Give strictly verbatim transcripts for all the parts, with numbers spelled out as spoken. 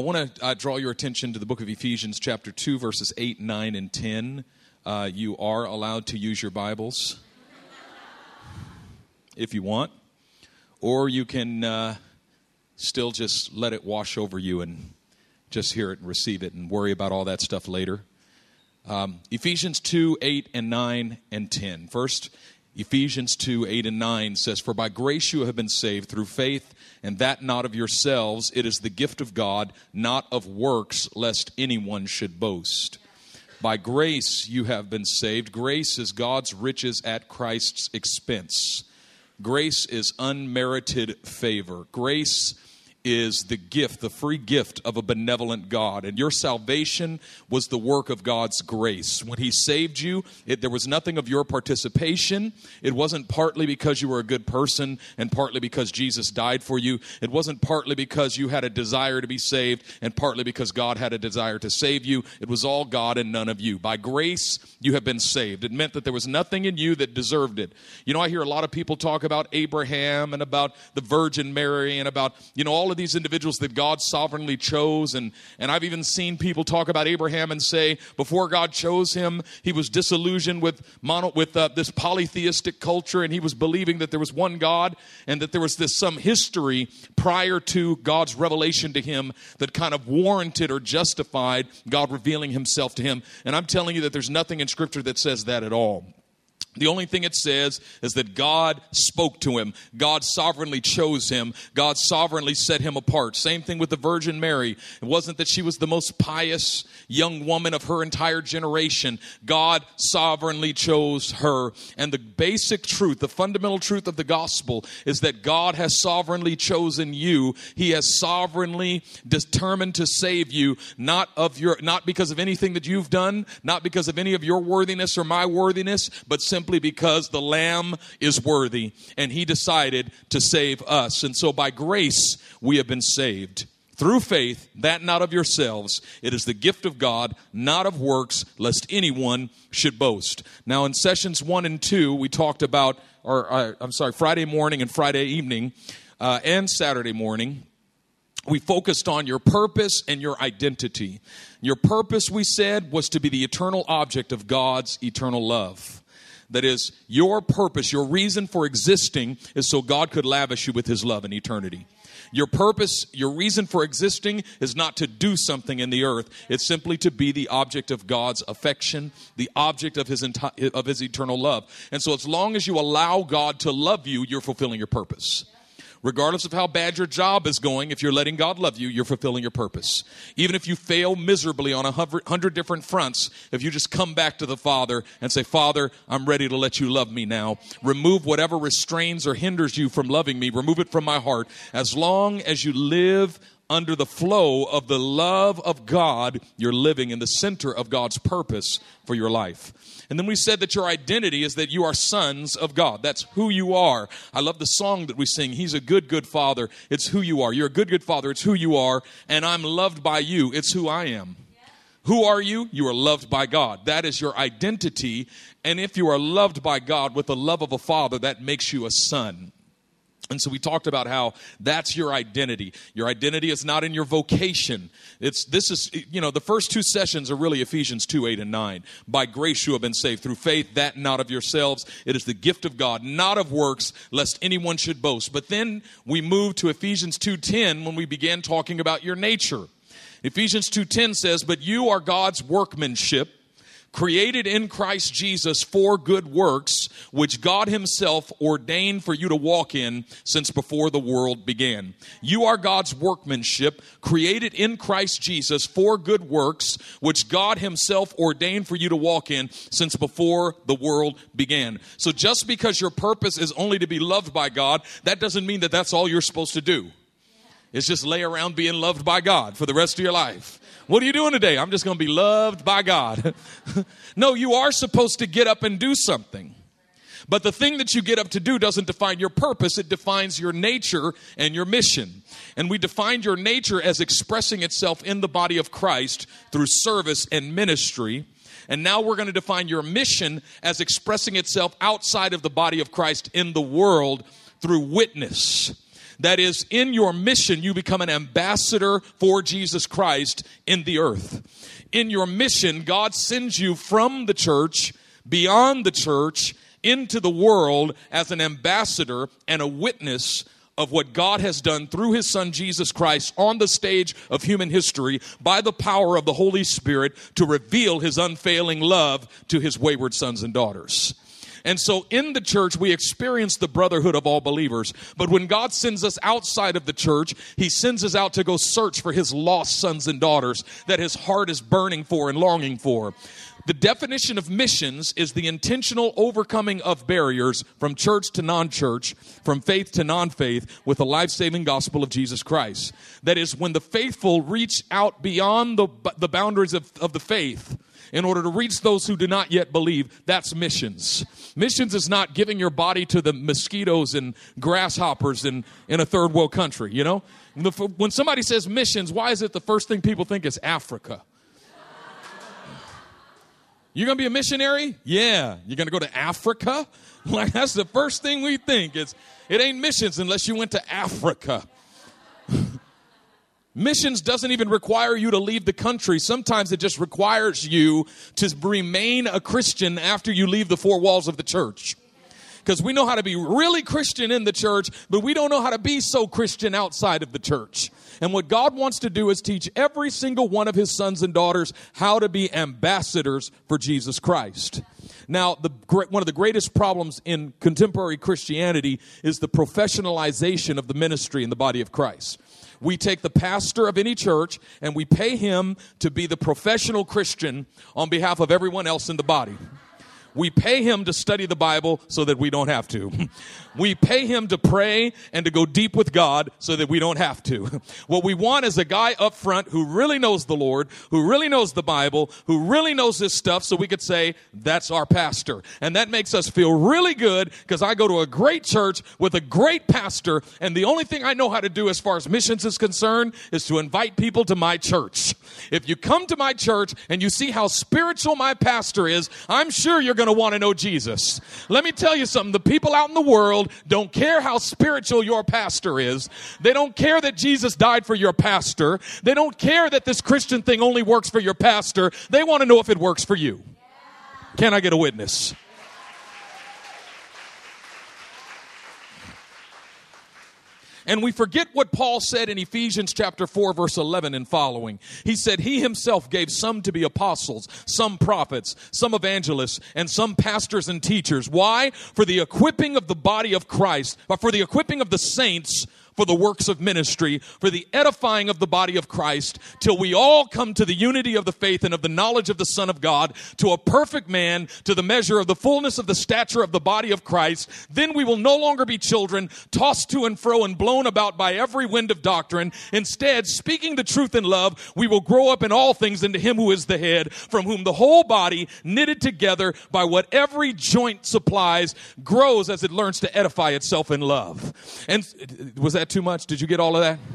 want to uh, draw your attention to the book of Ephesians, chapter two, verses eight, nine, and ten. Uh, you are allowed to use your Bibles if you want, or you can uh, still just let it wash over you and just hear it and receive it and worry about all that stuff later. Um, Ephesians two, eight, and nine, and ten. First, Ephesians two, eight, and nine says, "For by grace you have been saved through faith, and that not of yourselves. It is the gift of God, not of works, lest anyone should boast." By grace you have been saved. Grace is God's riches at Christ's expense. Grace is unmerited favor. Grace is the gift, the free gift of a benevolent God. And your salvation was the work of God's grace. When He saved you, it, there was nothing of your participation. It wasn't partly because you were a good person and partly because Jesus died for you. It wasn't partly because you had a desire to be saved and partly because God had a desire to save you. It was all God and none of you. By grace, you have been saved. It meant that there was nothing in you that deserved it. You know, I hear a lot of people talk about Abraham and about the Virgin Mary and about, you know, all of these individuals that God sovereignly chose. And, and I've even seen people talk about Abraham and say, before God chose him, he was disillusioned with mono, with uh, this polytheistic culture, and he was believing that there was one God and that there was this some history prior to God's revelation to him that kind of warranted or justified God revealing himself to him. And I'm telling you that there's nothing in Scripture that says that at all. The only thing it says is that God spoke to him. God sovereignly chose him. God sovereignly set him apart. Same thing with the Virgin Mary. It wasn't that she was the most pious young woman of her entire generation. God sovereignly chose her. And the basic truth, the fundamental truth of the gospel is that God has sovereignly chosen you. He has sovereignly determined to save you, not of your, not because of anything that you've done, not because of any of your worthiness or my worthiness, but simply because the Lamb is worthy, and He decided to save us. And so by grace we have been saved. Through faith, that not of yourselves. It is the gift of God, not of works, lest anyone should boast. Now in sessions one and two, we talked about, or uh, I'm sorry, Friday morning and Friday evening, uh, and Saturday morning, we focused on your purpose and your identity. Your purpose, we said, was to be the eternal object of God's eternal love. That is, your purpose, your reason for existing is so God could lavish you with His love in eternity. Your purpose, your reason for existing is not to do something in the earth. It's simply to be the object of God's affection, the object of His enti- of His eternal love. And so as long as you allow God to love you, you're fulfilling your purpose. Regardless of how bad your job is going, if you're letting God love you, you're fulfilling your purpose. Even if you fail miserably on a hundred different fronts, if you just come back to the Father and say, Father, I'm ready to let you love me now. Remove whatever restrains or hinders you from loving me. Remove it from my heart. As long as you live under the flow of the love of God, you're living in the center of God's purpose for your life. And then we said that your identity is that you are sons of God. That's who you are. I love the song that we sing, He's a good, good Father. It's who you are. You're a good, good Father. It's who you are. And I'm loved by you. It's who I am. Yeah. Who are you? You are loved by God. That is your identity. And if you are loved by God with the love of a father, that makes you a son. And so we talked about how that's your identity. Your identity is not in your vocation. It's this is, you know, the first two sessions are really Ephesians two, eight, and nine. By grace you have been saved through faith, that not of yourselves. It is the gift of God, not of works, lest anyone should boast. But then we moved to Ephesians two ten when we began talking about your nature. Ephesians two ten says, but you are God's workmanship, created in Christ Jesus for good works, which God Himself ordained for you to walk in since before the world began. You are God's workmanship, created in Christ Jesus for good works, which God Himself ordained for you to walk in since before the world began. So just because your purpose is only to be loved by God, that doesn't mean that that's all you're supposed to do. It's just lay around being loved by God for the rest of your life. What are you doing today? I'm just going to be loved by God. No, you are supposed to get up and do something. But the thing that you get up to do doesn't define your purpose. It defines your nature and your mission. And we defined your nature as expressing itself in the body of Christ through service and ministry. And now we're going to define your mission as expressing itself outside of the body of Christ in the world through witness. That is, in your mission, you become an ambassador for Jesus Christ in the earth. In your mission, God sends you from the church, beyond the church, into the world as an ambassador and a witness of what God has done through his son Jesus Christ on the stage of human history by the power of the Holy Spirit to reveal his unfailing love to his wayward sons and daughters. And so in the church, we experience the brotherhood of all believers. But when God sends us outside of the church, he sends us out to go search for his lost sons and daughters that his heart is burning for and longing for. The definition of missions is the intentional overcoming of barriers from church to non-church, from faith to non-faith, with the life-saving gospel of Jesus Christ. That is, when the faithful reach out beyond the, the boundaries of, of the faith in order to reach those who do not yet believe, that's missions. Missions is not giving your body to the mosquitoes and grasshoppers in, in a third world country, you know? When somebody says missions, why is it the first thing people think is Africa? You're going to be a missionary? Yeah. You're going to go to Africa? Like, that's the first thing we think. It's, it ain't missions unless you went to Africa. Missions doesn't even require you to leave the country. Sometimes it just requires you to remain a Christian after you leave the four walls of the church. Because we know how to be really Christian in the church, but we don't know how to be so Christian outside of the church. And what God wants to do is teach every single one of his sons and daughters how to be ambassadors for Jesus Christ. Now, the one of the greatest problems in contemporary Christianity is the professionalization of the ministry in the body of Christ. We take the pastor of any church and we pay him to be the professional Christian on behalf of everyone else in the body. We pay him to study the Bible so that we don't have to. We pay him to pray and to go deep with God so that we don't have to. What we want is a guy up front who really knows the Lord, who really knows the Bible, who really knows this stuff, so we could say, that's our pastor. And that makes us feel really good because I go to a great church with a great pastor, and the only thing I know how to do as far as missions is concerned is to invite people to my church. If you come to my church and you see how spiritual my pastor is, I'm sure you're going to want to know Jesus. Let me tell you something. The people out in the world don't care how spiritual your pastor is. They don't care that Jesus died for your pastor. They don't care that this Christian thing only works for your pastor. They want to know if it works for you. Can I get a witness? And we forget what Paul said in Ephesians chapter four, verse eleven and following. He said, he himself gave some to be apostles, some prophets, some evangelists, and some pastors and teachers. Why? For the equipping of the body of Christ, or for the equipping of the saints, for the works of ministry, for the edifying of the body of Christ, till we all come to the unity of the faith and of the knowledge of the Son of God, to a perfect man, to the measure of the fullness of the stature of the body of Christ. Then we will no longer be children, tossed to and fro and blown about by every wind of doctrine. Instead, speaking the truth in love, we will grow up in all things into him who is the head, from whom the whole body, knitted together by what every joint supplies, grows as it learns to edify itself in love. And was that too much? Did you get all of that?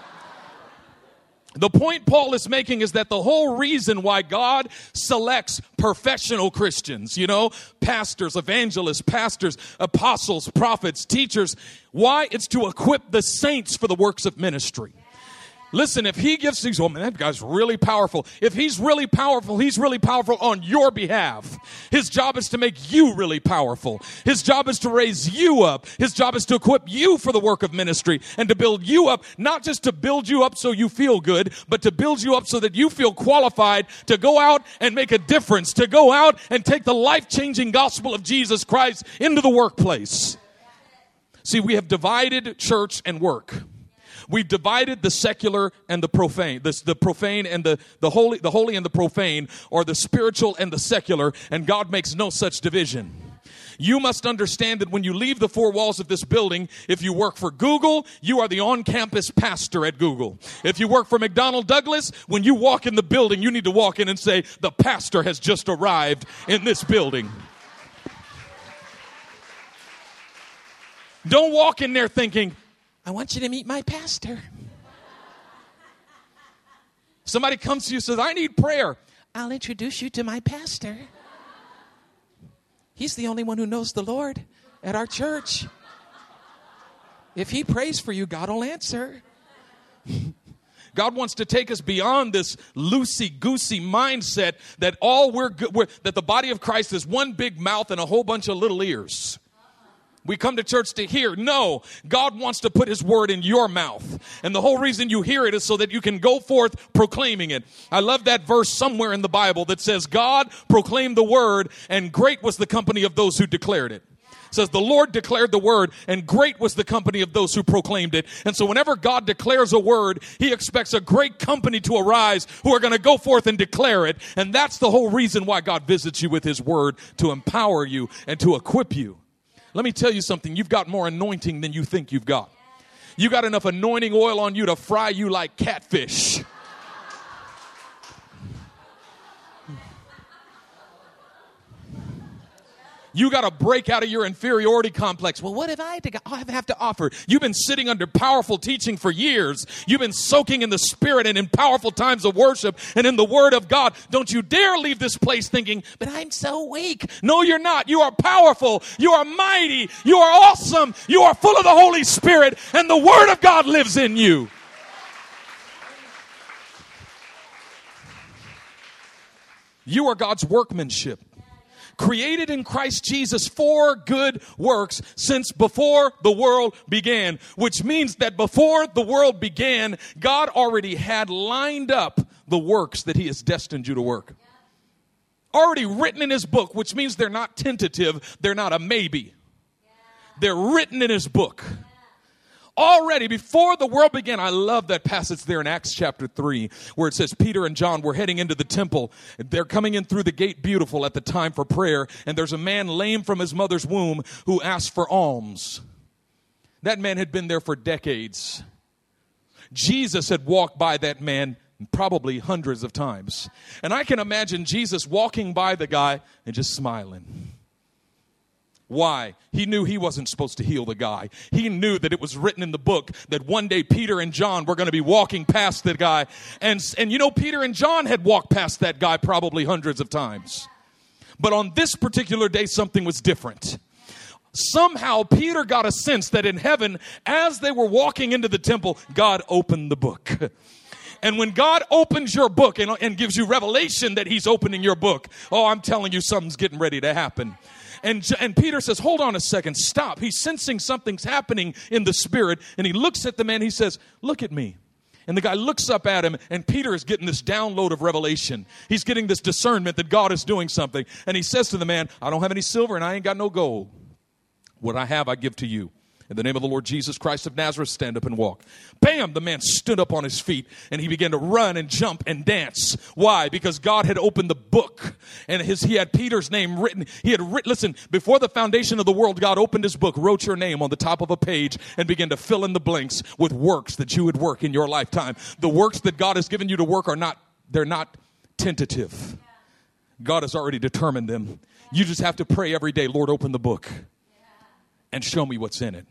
The point Paul is making is that the whole reason why God selects professional Christians, you know, pastors, evangelists, pastors, apostles, prophets, teachers, why? It's to equip the saints for the works of ministry. Listen, if he gives things, oh man, that guy's really powerful. If he's really powerful, he's really powerful on your behalf. His job is to make you really powerful. His job is to raise you up. His job is to equip you for the work of ministry and to build you up, not just to build you up so you feel good, but to build you up so that you feel qualified to go out and make a difference, to go out and take the life-changing gospel of Jesus Christ into the workplace. See, we have divided church and work. We've divided the secular and the profane, the, the profane and the, the holy, the holy and the profane, or the spiritual and the secular, and God makes no such division. You must understand that when you leave the four walls of this building, if you work for Google, you are the on-campus pastor at Google. If you work for McDonnell Douglas, when you walk in the building, you need to walk in and say, the pastor has just arrived in this building. Don't walk in there thinking, I want you to meet my pastor. Somebody comes to you and says, I need prayer. I'll introduce you to my pastor. He's the only one who knows the Lord at our church. If he prays for you, God will answer. God wants to take us beyond this loosey-goosey mindset that all we're, good, we're that the body of Christ is one big mouth and a whole bunch of little ears. We come to church to hear. No, God wants to put his word in your mouth. And the whole reason you hear it is so that you can go forth proclaiming it. I love that verse somewhere in the Bible that says, God proclaimed the word, and great was the company of those who declared it. It says the Lord declared the word, and great was the company of those who proclaimed it. And so whenever God declares a word, he expects a great company to arise who are going to go forth and declare it. And that's the whole reason why God visits you with his word, to empower you and to equip you. Let me tell you something. You've got more anointing than you think you've got. You got enough anointing oil on you to fry you like catfish. You got to break out of your inferiority complex. Well, what have I to, I have to offer? You've been sitting under powerful teaching for years. You've been soaking in the Spirit and in powerful times of worship and in the Word of God. Don't you dare leave this place thinking, but I'm so weak. No, you're not. You are powerful. You are mighty. You are awesome. You are full of the Holy Spirit, and the Word of God lives in you. You are God's workmanship, created in Christ Jesus for good works since before the world began, which means that before the world began, God already had lined up the works that he has destined you to work. Already written in his book, which means they're not tentative, they're not a maybe. They're written in his book. Already, before the world began. I love that passage there in Acts chapter three, where it says Peter and John were heading into the temple. They're coming in through the gate beautiful at the time for prayer, and there's a man lame from his mother's womb who asked for alms. That man had been there for decades. Jesus had walked by that man probably hundreds of times. And I can imagine Jesus walking by the guy and just smiling. Why? He knew he wasn't supposed to heal the guy. He knew that it was written in the book that one day Peter and John were going to be walking past that guy. And, and you know, Peter and John had walked past that guy probably hundreds of times. But on this particular day, something was different. Somehow Peter got a sense that in heaven, as they were walking into the temple, God opened the book. And when God opens your book and, and gives you revelation that he's opening your book, oh, I'm telling you, something's getting ready to happen. And, and Peter says, hold on a second, stop. He's sensing something's happening in the spirit. And he looks at the man, he says, look at me. And the guy looks up at him, and Peter is getting this download of revelation. He's getting this discernment that God is doing something. And he says to the man, I don't have any silver and I ain't got no gold. What I have, I give to you. In the name of the Lord Jesus Christ of Nazareth, stand up and walk. Bam! The man stood up on his feet and he began to run and jump and dance. Why? Because God had opened the book and his, he had Peter's name written. He had written, listen, before the foundation of the world, God opened his book, wrote your name on the top of a page and began to fill in the blanks with works that you would work in your lifetime. The works that God has given you to work are not, they're not tentative. God has already determined them. You just have to pray every day, Lord, open the book and show me what's in it.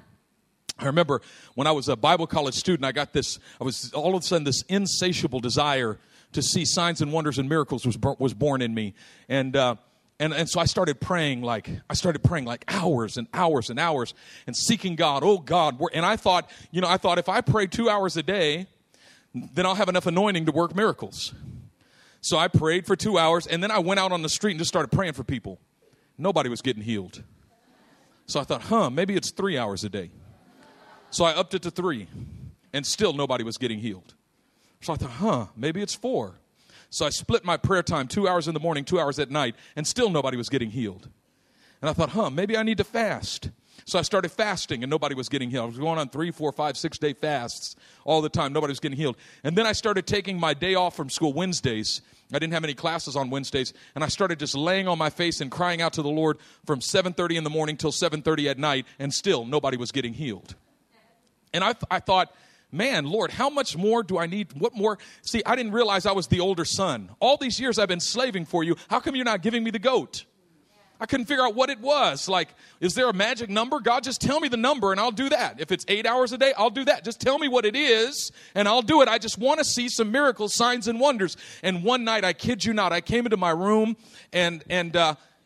I remember when I was a Bible college student, I got this, I was all of a sudden this insatiable desire to see signs and wonders and miracles was, was born in me. And, uh, and, and so I started praying like, I started praying like hours and hours and hours and seeking God. Oh God. And I thought, you know, I thought if I pray two hours a day, then I'll have enough anointing to work miracles. So I prayed for two hours and then I went out on the street and just started praying for people. Nobody was getting healed. So I thought, huh, maybe it's three hours a day. So I upped it to three, and still nobody was getting healed. So I thought, huh, maybe it's four. So I split my prayer time, two hours in the morning, two hours at night, and still nobody was getting healed. And I thought, huh, maybe I need to fast. So I started fasting, and nobody was getting healed. I was going on three, four, five, six-day fasts all the time. Nobody was getting healed. And then I started taking my day off from school Wednesdays. I didn't have any classes on Wednesdays, and I started just laying on my face and crying out to the Lord from seven thirty in the morning till seven thirty at night, and still nobody was getting healed. And I, I thought, man, Lord, how much more do I need? What more? See, I didn't realize I was the older son. All these years I've been slaving for you. How come you're not giving me the goat? I couldn't figure out what it was. Like, is there a magic number? God, just tell me the number and I'll do that. If it's eight hours a day, I'll do that. Just tell me what it is and I'll do it. I just want to see some miracles, signs, and wonders. And one night, I kid you not, I came into my room and and uh,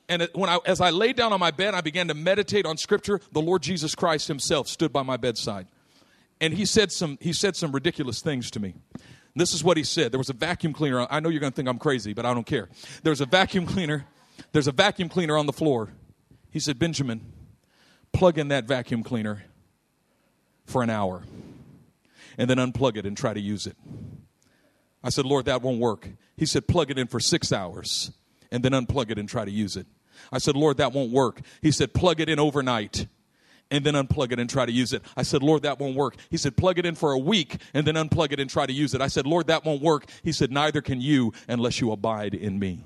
And it, when I, as I laid down on my bed, I began to meditate on Scripture. The Lord Jesus Christ himself stood by my bedside. And he said some, he said some ridiculous things to me. This is what he said. There was a vacuum cleaner. I know you're going to think I'm crazy, but I don't care. There's a vacuum cleaner. There's a vacuum cleaner on the floor. He said, Benjamin, plug in that vacuum cleaner for an hour and then unplug it and try to use it. I said, Lord, that won't work. He said, plug it in for six hours and then unplug it and try to use it. I said, Lord, that won't work. He said, plug it in overnight and then unplug it and try to use it. I said, Lord, that won't work. He said, plug it in for a week and then unplug it and try to use it. I said, Lord, that won't work. He said, neither can you unless you abide in me.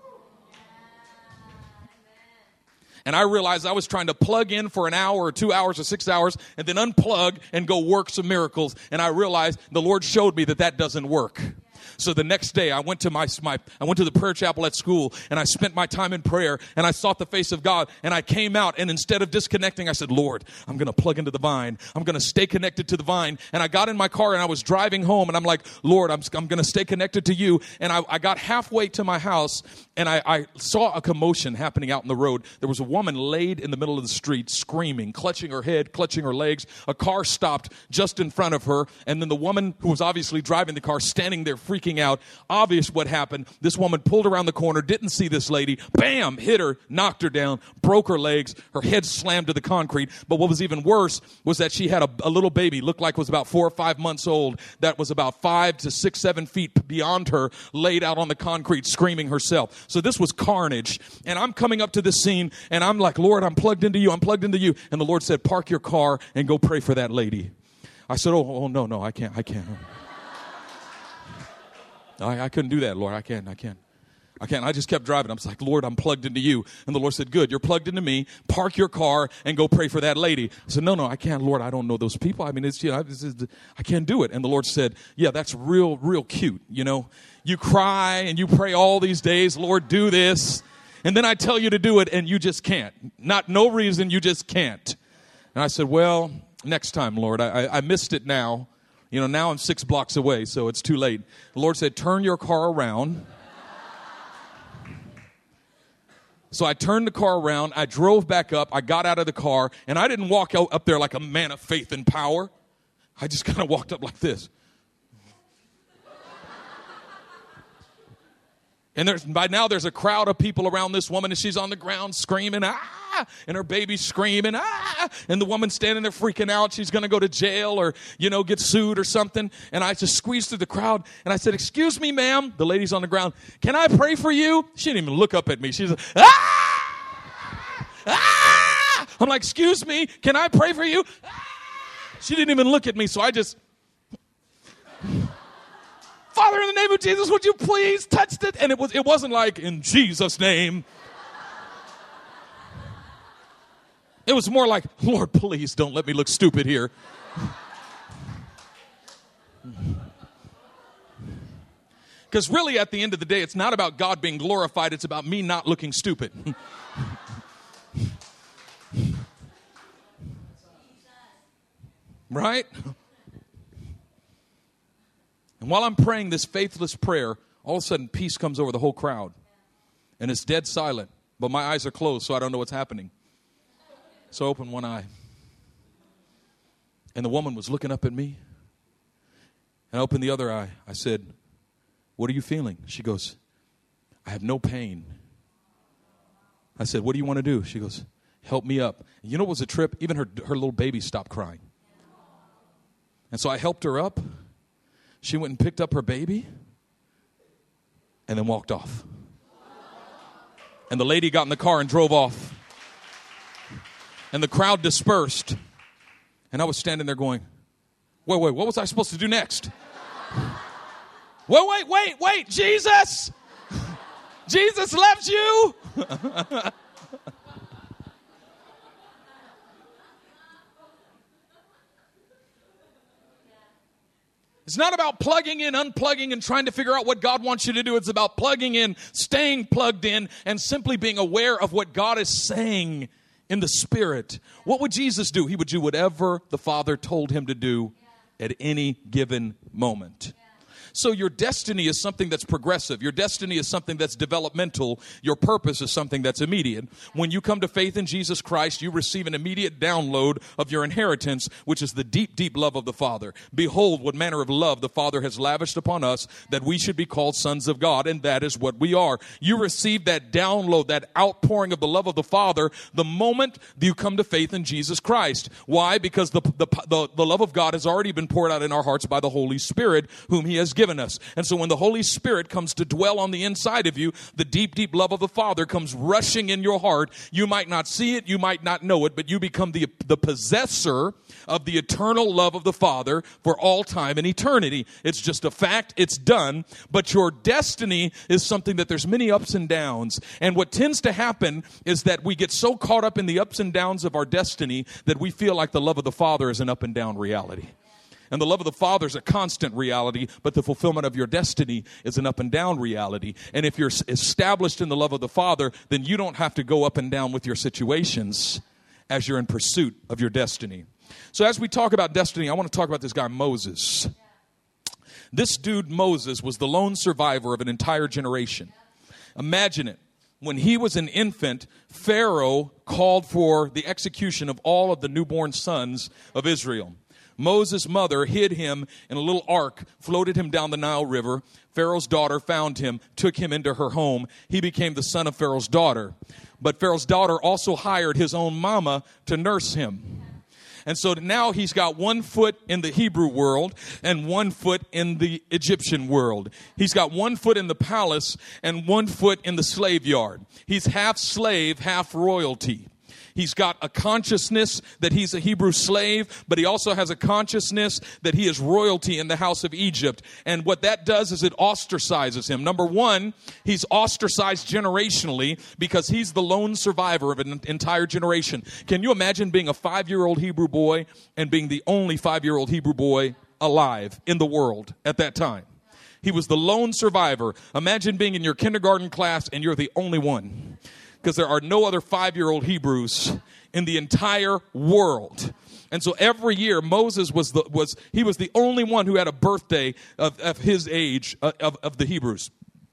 And I realized I was trying to plug in for an hour or two hours or six hours and then unplug and go work some miracles. And I realized the Lord showed me that that doesn't work. So the next day I went to my, my I went to the prayer chapel at school and I spent my time in prayer and I sought the face of God and I came out and instead of disconnecting I said, Lord, I'm going to plug into the vine. I'm going to stay connected to the vine. And I got in my car and I was driving home and I'm like, Lord, I'm, I'm going to stay connected to you. And I, I got halfway to my house and I, I saw a commotion happening out in the road. There was a woman laid in the middle of the street screaming, clutching her head, clutching her legs. A car stopped just in front of her. And then the woman who was obviously driving the car standing there freaking out. Obvious what happened. This woman pulled around the corner, didn't see this lady, bam, hit her, knocked her down, broke her legs, her head slammed to the concrete. But what was even worse was that she had a, a little baby, looked like was about four or five months old, that was about five to six, seven feet beyond her, laid out on the concrete, screaming herself. So this was carnage. And I'm coming up to this scene, and I'm like, Lord, I'm plugged into you, I'm plugged into you. And the Lord said, park your car and go pray for that lady. I said, oh, oh no, no, I can't, I can't. I, I couldn't do that, Lord. I can't, I can't. I can't. I just kept driving. I was like, Lord, I'm plugged into you. And the Lord said, good, you're plugged into me. Park your car and go pray for that lady. I said, no, no, I can't, Lord. I don't know those people. I mean, it's, you know, this is, I can't do it. And the Lord said, yeah, that's real, real cute. You know, you cry and you pray all these days, Lord, do this. And then I tell you to do it and you just can't. Not no reason, you just can't. And I said, well, next time, Lord. I, I, I missed it now. You know, now I'm six blocks away, so it's too late. The Lord said, turn your car around. So I turned the car around. I drove back up. I got out of the car, and I didn't walk out, up there like a man of faith and power. I just kind of walked up like this. And there's, by now there's a crowd of people around this woman, and she's on the ground screaming, ah, and her baby's screaming, ah, and the woman's standing there freaking out. She's going to go to jail or, you know, get sued or something. And I just squeezed through the crowd, and I said, excuse me, ma'am. The lady's on the ground. Can I pray for you? She didn't even look up at me. She's like, ah, ah. I'm like, excuse me, can I pray for you? Ah. She didn't even look at me, so I just... Father, in the name of Jesus, would you please touch it? And it was, it wasn't like, in Jesus' name. It was more like, Lord, please don't let me look stupid here. Because really, at the end of the day, it's not about God being glorified. It's about me not looking stupid. Right? And while I'm praying this faithless prayer, all of a sudden peace comes over the whole crowd. And it's dead silent. But my eyes are closed, so I don't know what's happening. So I open one eye. And the woman was looking up at me. And I opened the other eye. I said, what are you feeling? She goes, I have no pain. I said, what do you want to do? She goes, help me up. And you know what was a trip? Even her, her little baby stopped crying. And so I helped her up. She went and picked up her baby and then walked off. And the lady got in the car and drove off. And the crowd dispersed. And I was standing there going, wait, wait, what was I supposed to do next? Wait, wait, wait, wait, Jesus! Jesus left you! It's not about plugging in, unplugging, and trying to figure out what God wants you to do. It's about plugging in, staying plugged in, and simply being aware of what God is saying in the Spirit. What would Jesus do? He would do whatever the Father told him to do at any given moment. So your destiny is something that's progressive. Your destiny is something that's developmental. Your purpose is something that's immediate. When you come to faith in Jesus Christ, you receive an immediate download of your inheritance, which is the deep, deep love of the Father. Behold, what manner of love the Father has lavished upon us, that we should be called sons of God, and that is what we are. You receive that download, that outpouring of the love of the Father, the moment you come to faith in Jesus Christ. Why? Because the, the, the, the love of God has already been poured out in our hearts by the Holy Spirit, whom He has given us. And so when the Holy Spirit comes to dwell on the inside of you, the deep, deep love of the Father comes rushing in your heart. You might not see it, you might not know it, but you become the, the possessor of the eternal love of the Father for all time and eternity. It's just a fact, it's done, but your destiny is something that there's many ups and downs. And what tends to happen is that we get so caught up in the ups and downs of our destiny that we feel like the love of the Father is an up and down reality. And the love of the Father is a constant reality, but the fulfillment of your destiny is an up and down reality. And if you're established in the love of the Father, then you don't have to go up and down with your situations as you're in pursuit of your destiny. So as we talk about destiny, I want to talk about this guy, Moses. This dude, Moses, was the lone survivor of an entire generation. Imagine it. When he was an infant, Pharaoh called for the execution of all of the newborn sons of Israel. Moses' mother hid him in a little ark, floated him down the Nile River. Pharaoh's daughter found him, took him into her home. He became the son of Pharaoh's daughter. But Pharaoh's daughter also hired his own mama to nurse him. And so now he's got one foot in the Hebrew world and one foot in the Egyptian world. He's got one foot in the palace and one foot in the slave yard. He's half slave, half royalty. He's got a consciousness that he's a Hebrew slave, but he also has a consciousness that he is royalty in the house of Egypt. And what that does is it ostracizes him. Number one, he's ostracized generationally because he's the lone survivor of an entire generation. Can you imagine being a five-year-old Hebrew boy and being the only five-year-old Hebrew boy alive in the world at that time? He was the lone survivor. Imagine being in your kindergarten class and you're the only one. Because there are no other five-year-old Hebrews in the entire world. And so every year, Moses was the was he was the only one who had a birthday of, of his age, uh, of, of the Hebrews.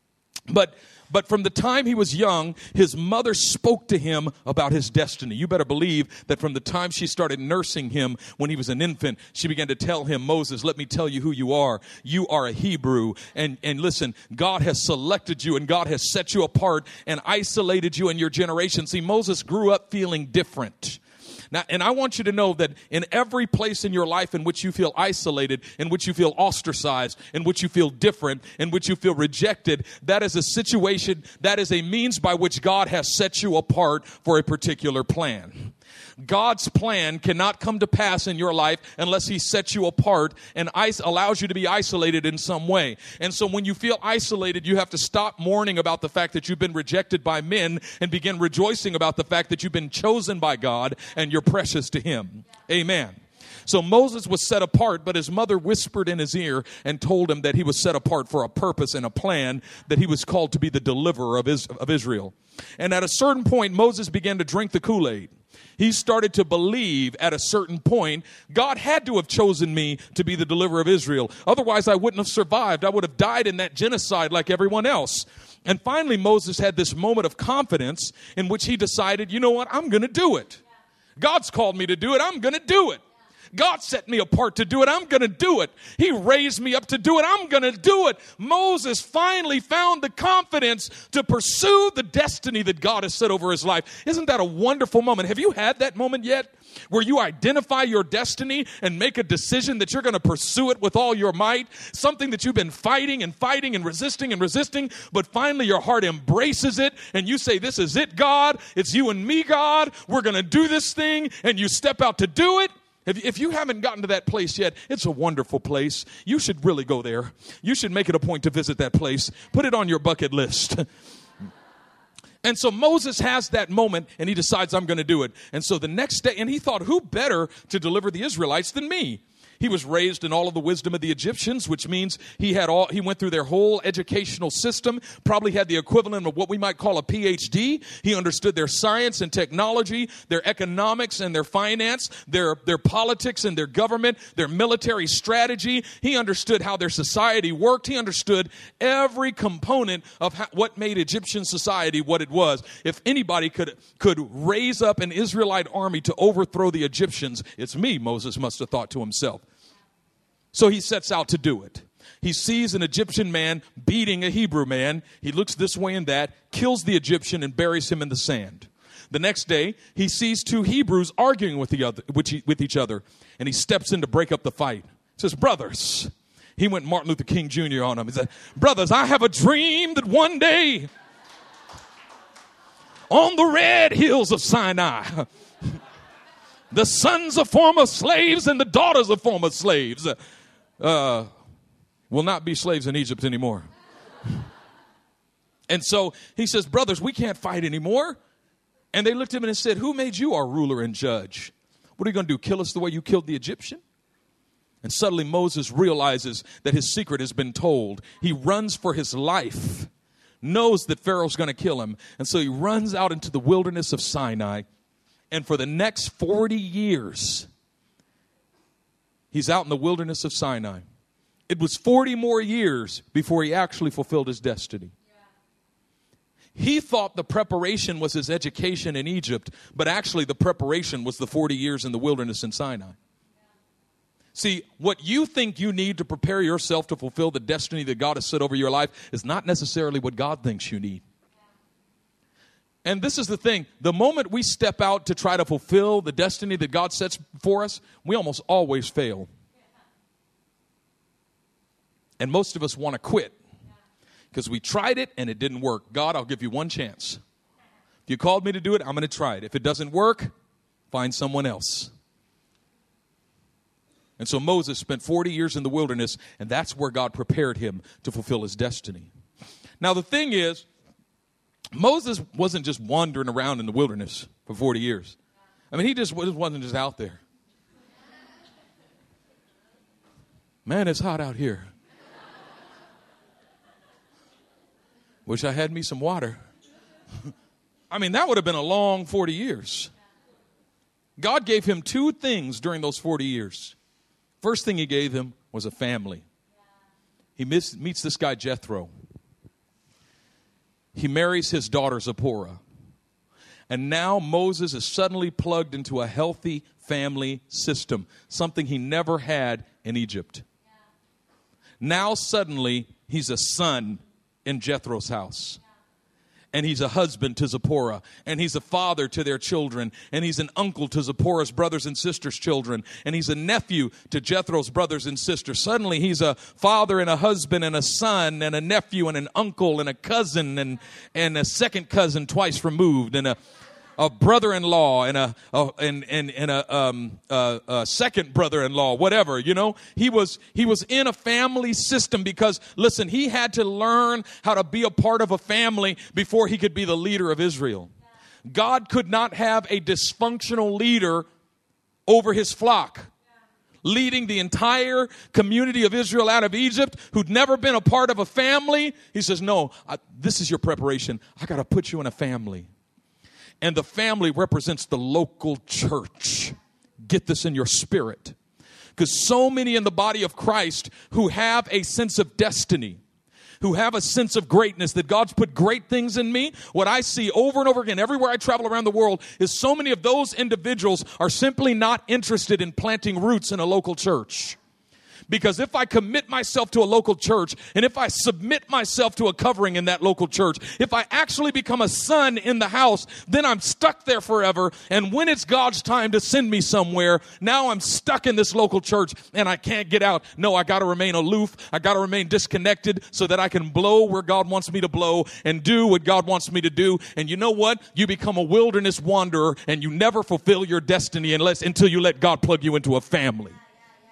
But But from the time he was young, his mother spoke to him about his destiny. You better believe that from the time she started nursing him when he was an infant, she began to tell him, Moses, let me tell you who you are. You are a Hebrew. And, and listen, God has selected you and God has set you apart and isolated you in your generation. See, Moses grew up feeling different. Now, and I want you to know that in every place in your life in which you feel isolated, in which you feel ostracized, in which you feel different, in which you feel rejected, that is a situation, that is a means by which God has set you apart for a particular plan. God's plan cannot come to pass in your life unless He sets you apart and is- allows you to be isolated in some way. And so when you feel isolated, you have to stop mourning about the fact that you've been rejected by men and begin rejoicing about the fact that you've been chosen by God and you're precious to Him. Amen. So Moses was set apart, but his mother whispered in his ear and told him that he was set apart for a purpose and a plan, that he was called to be the deliverer of Is- of Israel. And at a certain point, Moses began to drink the Kool-Aid. He started to believe at a certain point, God had to have chosen me to be the deliverer of Israel. Otherwise, I wouldn't have survived. I would have died in that genocide like everyone else. And finally, Moses had this moment of confidence in which he decided, you know what, I'm going to do it. God's called me to do it. I'm going to do it. God set me apart to do it. I'm going to do it. He raised me up to do it. I'm going to do it. Moses finally found the confidence to pursue the destiny that God has set over his life. Isn't that a wonderful moment? Have you had that moment yet? Where you identify your destiny and make a decision that you're going to pursue it with all your might. Something that you've been fighting and fighting and resisting and resisting, but finally your heart embraces it and you say, this is it, God. It's you and me, God. We're going to do this thing, and you step out to do it. If, if you haven't gotten to that place yet, it's a wonderful place. You should really go there. You should make it a point to visit that place. Put it on your bucket list. And so Moses has that moment, and he decides, I'm going to do it. And so the next day, and he thought, who better to deliver the Israelites than me? He was raised in all of the wisdom of the Egyptians, which means he had all, he went through their whole educational system, probably had the equivalent of what we might call a P H D. He understood their science and technology, their economics and their finance, their, their politics and their government, their military strategy. He understood how their society worked. He understood every component of how, what made Egyptian society what it was. If anybody could, could raise up an Israelite army to overthrow the Egyptians, it's me, Moses must have thought to himself. So he sets out to do it. He sees an Egyptian man beating a Hebrew man. He looks this way and that, kills the Egyptian and buries him in the sand. The next day, he sees two Hebrews arguing with, the other, with each other, and he steps in to break up the fight. He says, brothers, he went Martin Luther King Junior on them. He said, brothers, I have a dream that one day on the red hills of Sinai, the sons of former slaves and the daughters of former slaves Uh, will not be slaves in Egypt anymore. And so he says, brothers, we can't fight anymore. And they looked at him and said, who made you our ruler and judge? What are you going to do, kill us the way you killed the Egyptian? And suddenly Moses realizes that his secret has been told. He runs for his life, knows that Pharaoh's going to kill him. And so he runs out into the wilderness of Sinai. And for the next forty years, he's out in the wilderness of Sinai. It was forty more years before he actually fulfilled his destiny. Yeah. He thought the preparation was his education in Egypt, but actually the preparation was the forty years in the wilderness in Sinai. Yeah. See, what you think you need to prepare yourself to fulfill the destiny that God has set over your life is not necessarily what God thinks you need. And this is the thing. The moment we step out to try to fulfill the destiny that God sets for us, we almost always fail. And most of us want to quit because we tried it and it didn't work. God, I'll give you one chance. If you called me to do it, I'm going to try it. If it doesn't work, find someone else. And so Moses spent forty years in the wilderness, and that's where God prepared him to fulfill his destiny. Now, the thing is, Moses wasn't just wandering around in the wilderness for forty years. I mean, he just wasn't just out there. Man, it's hot out here. Wish I had me some water. I mean, that would have been a long forty years. God gave him two things during those forty years. First thing he gave him was a family. He meets this guy, Jethro. He marries his daughter, Zipporah. And now Moses is suddenly plugged into a healthy family system, something he never had in Egypt. Yeah. Now suddenly he's a son in Jethro's house. And he's a husband to Zipporah. And he's a father to their children. And he's an uncle to Zipporah's brothers and sisters' children. And he's a nephew to Jethro's brothers and sisters. Suddenly he's a father and a husband and a son and a nephew and an uncle and a cousin and, and a second cousin twice removed and a a brother-in-law and a, a and and and a, um, a, a second brother-in-law, whatever, you know. He was he was in a family system because, listen, he had to learn how to be a part of a family before he could be the leader of Israel. God could not have a dysfunctional leader over his flock, leading the entire community of Israel out of Egypt, who'd never been a part of a family. He says, no, I, this is your preparation. I got to put you in a family. And the family represents the local church. Get this in your spirit. Because so many in the body of Christ who have a sense of destiny, who have a sense of greatness, that God's put great things in me. What I see over and over again everywhere I travel around the world is so many of those individuals are simply not interested in planting roots in a local church. Because if I commit myself to a local church, and if I submit myself to a covering in that local church, if I actually become a son in the house, then I'm stuck there forever. And when it's God's time to send me somewhere, now I'm stuck in this local church and I can't get out. No, I got to remain aloof. I got to remain disconnected so that I can blow where God wants me to blow and do what God wants me to do. And you know what? You become a wilderness wanderer and you never fulfill your destiny unless until you let God plug you into a family.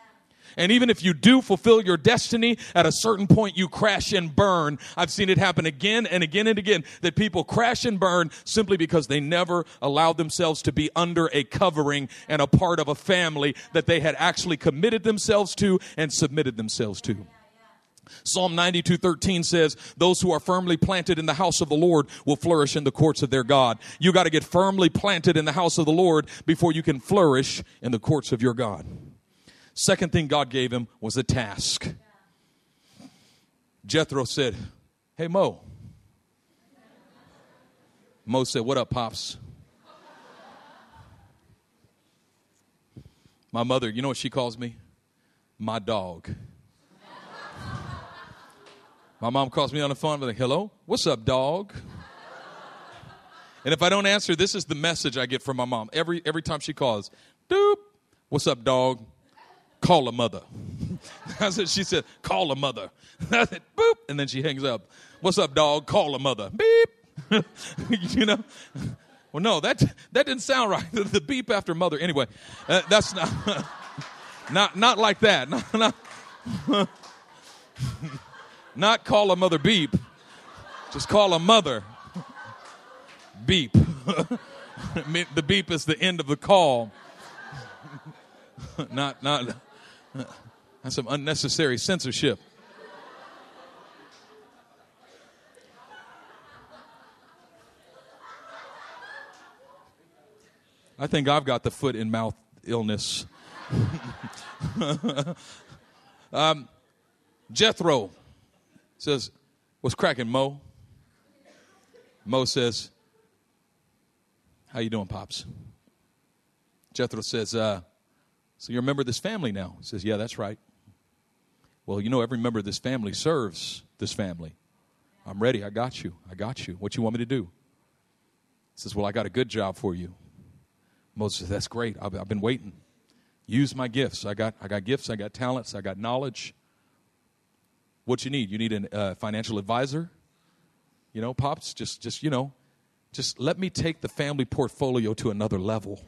And even if you do fulfill your destiny, at a certain point you crash and burn. I've seen it happen again and again and again, that people crash and burn simply because they never allowed themselves to be under a covering and a part of a family that they had actually committed themselves to and submitted themselves to. Psalm ninety-two thirteen says, those who are firmly planted in the house of the Lord will flourish in the courts of their God. You got to get firmly planted in the house of the Lord before you can flourish in the courts of your God. Second thing God gave him was a task. Jethro said, hey, Mo. Mo said, what up, Pops? My mother, you know what she calls me? My dog. My mom calls me on the phone, I'm like, hello? What's up, dog? And if I don't answer, this is the message I get from my mom. Every every time she calls, doop, what's up, dog? Call a mother. I said, she said, call a mother. I said, boop, and then she hangs up. What's up, dog? Call a mother. Beep. You know? Well, no, that that didn't sound right. The, the beep after mother. Anyway, uh, that's not, not, not like that. Not, not, Not call a mother beep. Just call a mother beep. The beep is the end of the call. Not, not, that's some unnecessary censorship. I think I've got the foot and mouth illness. um, Jethro says, what's cracking, Mo? Mo says, how you doing, Pops? Jethro says, uh, so you're a member of this family now? He says, yeah, that's right. Well, you know, every member of this family serves this family. I'm ready. I got you. I got you. What you want me to do? He says, well, I got a good job for you. Mo says, that's great. I've, I've been waiting. Use my gifts. I got, I got gifts. I got talents. I got knowledge. What you need? You need a uh, financial advisor? You know, Pops, just, just, you know, just let me take the family portfolio to another level.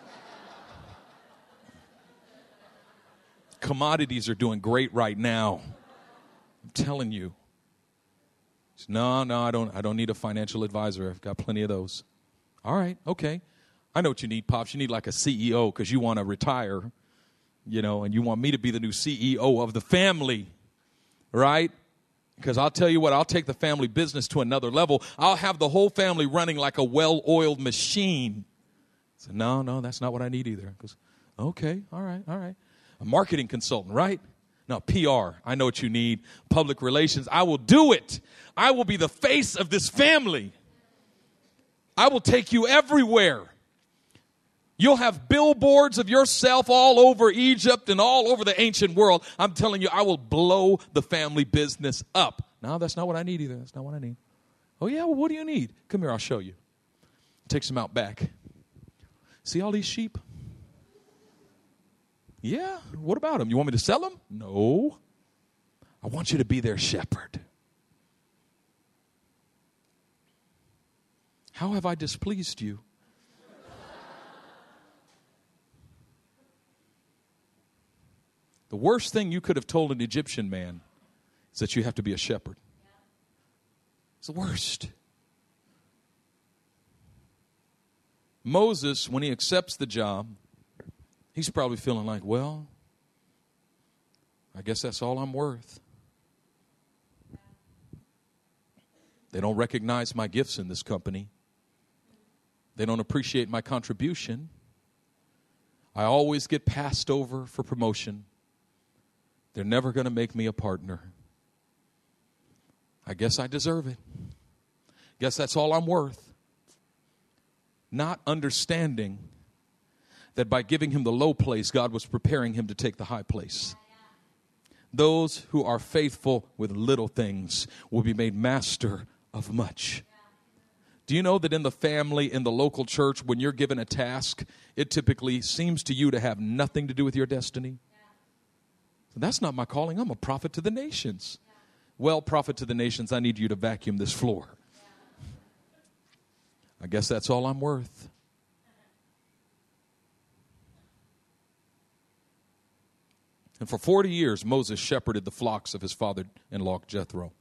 Commodities are doing great right now. I'm telling you. No, no, I don't, I don't need a financial advisor. I've got plenty of those. All right, okay. I know what you need, Pops. You need like a C E O because you want to retire, you know, and you want me to be the new C E O of the family. Right? Because I'll tell you what, I'll take the family business to another level. I'll have the whole family running like a well-oiled machine. I said, no, no, that's not what I need either. Because, okay, all right, all right. A marketing consultant, right? No, P R. I know what you need. Public relations. I will do it. I will be the face of this family. I will take you everywhere. You'll have billboards of yourself all over Egypt and all over the ancient world. I'm telling you, I will blow the family business up. No, that's not what I need either. That's not what I need. Oh, yeah? Well, what do you need? Come here, I'll show you. Takes them out back. See all these sheep? Yeah. What about them? You want me to sell them? No. I want you to be their shepherd. How have I displeased you? The worst thing you could have told an Egyptian man is that you have to be a shepherd. It's the worst. Moses, when he accepts the job, he's probably feeling like, well, I guess that's all I'm worth. They don't recognize my gifts in this company. They don't appreciate my contribution. I always get passed over for promotion. They're never going to make me a partner. I guess I deserve it. Guess that's all I'm worth. Not understanding that by giving him the low place, God was preparing him to take the high place. Those who are faithful with little things will be made master of much. Do you know that in the family, in the local church, when you're given a task, it typically seems to you to have nothing to do with your destiny? That's not my calling. I'm a prophet to the nations. Well, prophet to the nations, I need you to vacuum this floor. I guess that's all I'm worth. And for forty years, Moses shepherded the flocks of his father-in-law Jethro.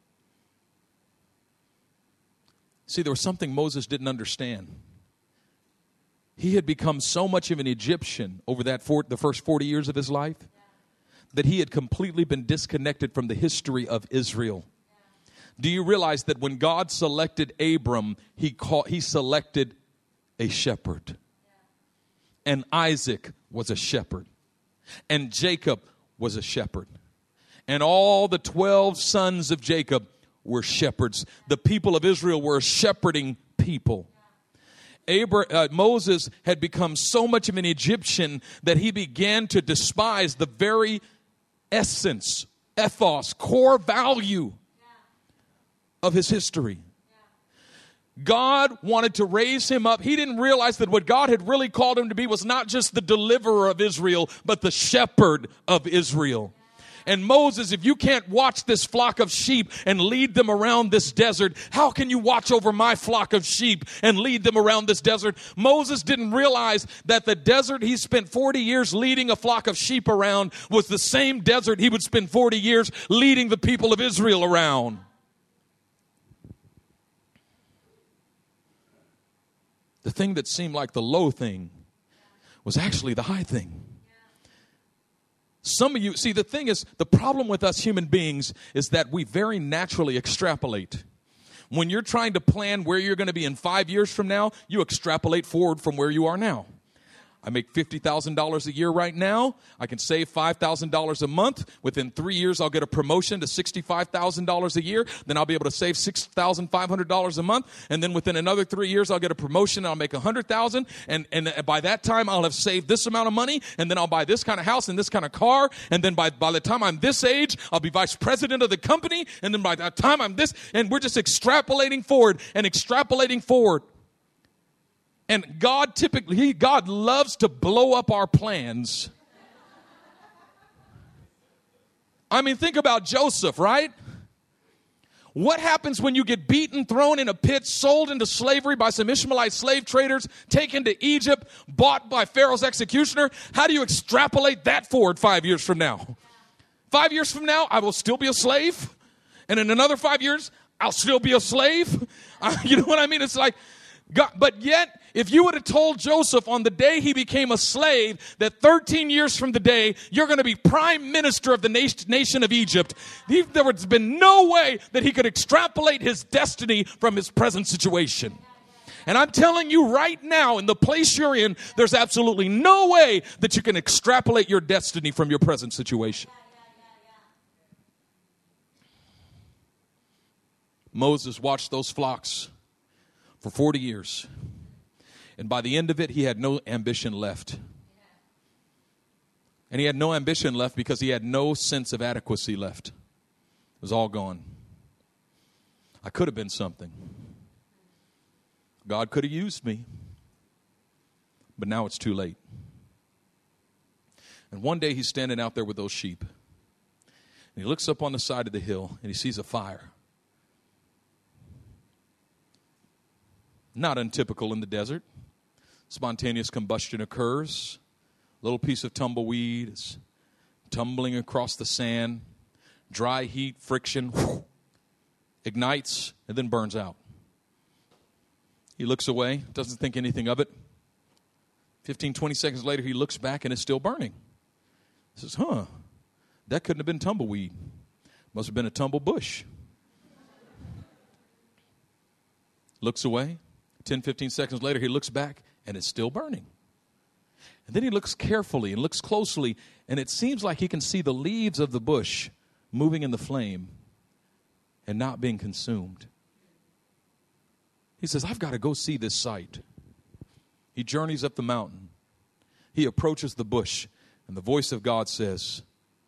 See, there was something Moses didn't understand. He had become so much of an Egyptian over that for, the first forty years of his life that he had completely been disconnected from the history of Israel. Do you realize that when God selected Abram, he, called, he selected a shepherd? And Isaac was a shepherd. And Jacob was a shepherd. And all the twelve sons of Jacob were shepherds. The people of Israel were a shepherding people. Abra- uh, Moses had become so much of an Egyptian that he began to despise the very essence, ethos, core value of his history. God wanted to raise him up. He didn't realize that what God had really called him to be was not just the deliverer of Israel, but the shepherd of Israel. And Moses, if you can't watch this flock of sheep and lead them around this desert, how can you watch over my flock of sheep and lead them around this desert? Moses didn't realize that the desert he spent forty years leading a flock of sheep around was the same desert he would spend forty years leading the people of Israel around. The thing that seemed like the low thing was actually the high thing. Some of you, see, the thing is, the problem with us human beings is that we very naturally extrapolate. When you're trying to plan where you're going to be in five years from now, you extrapolate forward from where you are now. I make fifty thousand dollars a year right now. I can save five thousand dollars a month. Within three years, I'll get a promotion to sixty-five thousand dollars a year. Then I'll be able to save six thousand five hundred dollars a month. And then within another three years, I'll get a promotion and I'll make one hundred thousand dollars. And, and by that time, I'll have saved this amount of money. And then I'll buy this kind of house and this kind of car. And then by, by the time I'm this age, I'll be vice president of the company. And then by that time, I'm this. And we're just extrapolating forward and extrapolating forward. And God typically, he, God loves to blow up our plans. I mean, think about Joseph, right? What happens when you get beaten, thrown in a pit, sold into slavery by some Ishmaelite slave traders, taken to Egypt, bought by Pharaoh's executioner? How do you extrapolate that forward five years from now? Five years from now, I will still be a slave. And in another five years, I'll still be a slave. Uh, you know what I mean? It's like, God, but yet, if you would have told Joseph on the day he became a slave that thirteen years from the day, you're going to be prime minister of the nation of Egypt, he, there would have been no way that he could extrapolate his destiny from his present situation. And I'm telling you right now, in the place you're in, there's absolutely no way that you can extrapolate your destiny from your present situation. Moses watched those flocks for forty years. And by the end of it, he had no ambition left. And he had no ambition left because he had no sense of adequacy left. It was all gone. I could have been something. God could have used me. But now it's too late. And one day he's standing out there with those sheep. And he looks up on the side of the hill and he sees a fire. Not untypical in the desert. Spontaneous combustion occurs. A little piece of tumbleweed is tumbling across the sand. Dry heat, friction, whoosh, ignites, and then burns out. He looks away, doesn't think anything of it. fifteen, twenty seconds later, he looks back and it's still burning. He says, huh, that couldn't have been tumbleweed. Must have been a tumble bush. Looks away. ten, fifteen seconds later, he looks back, and it's still burning. And then he looks carefully and looks closely, and it seems like he can see the leaves of the bush moving in the flame and not being consumed. He says, I've got to go see this sight. He journeys up the mountain. He approaches the bush, and the voice of God says,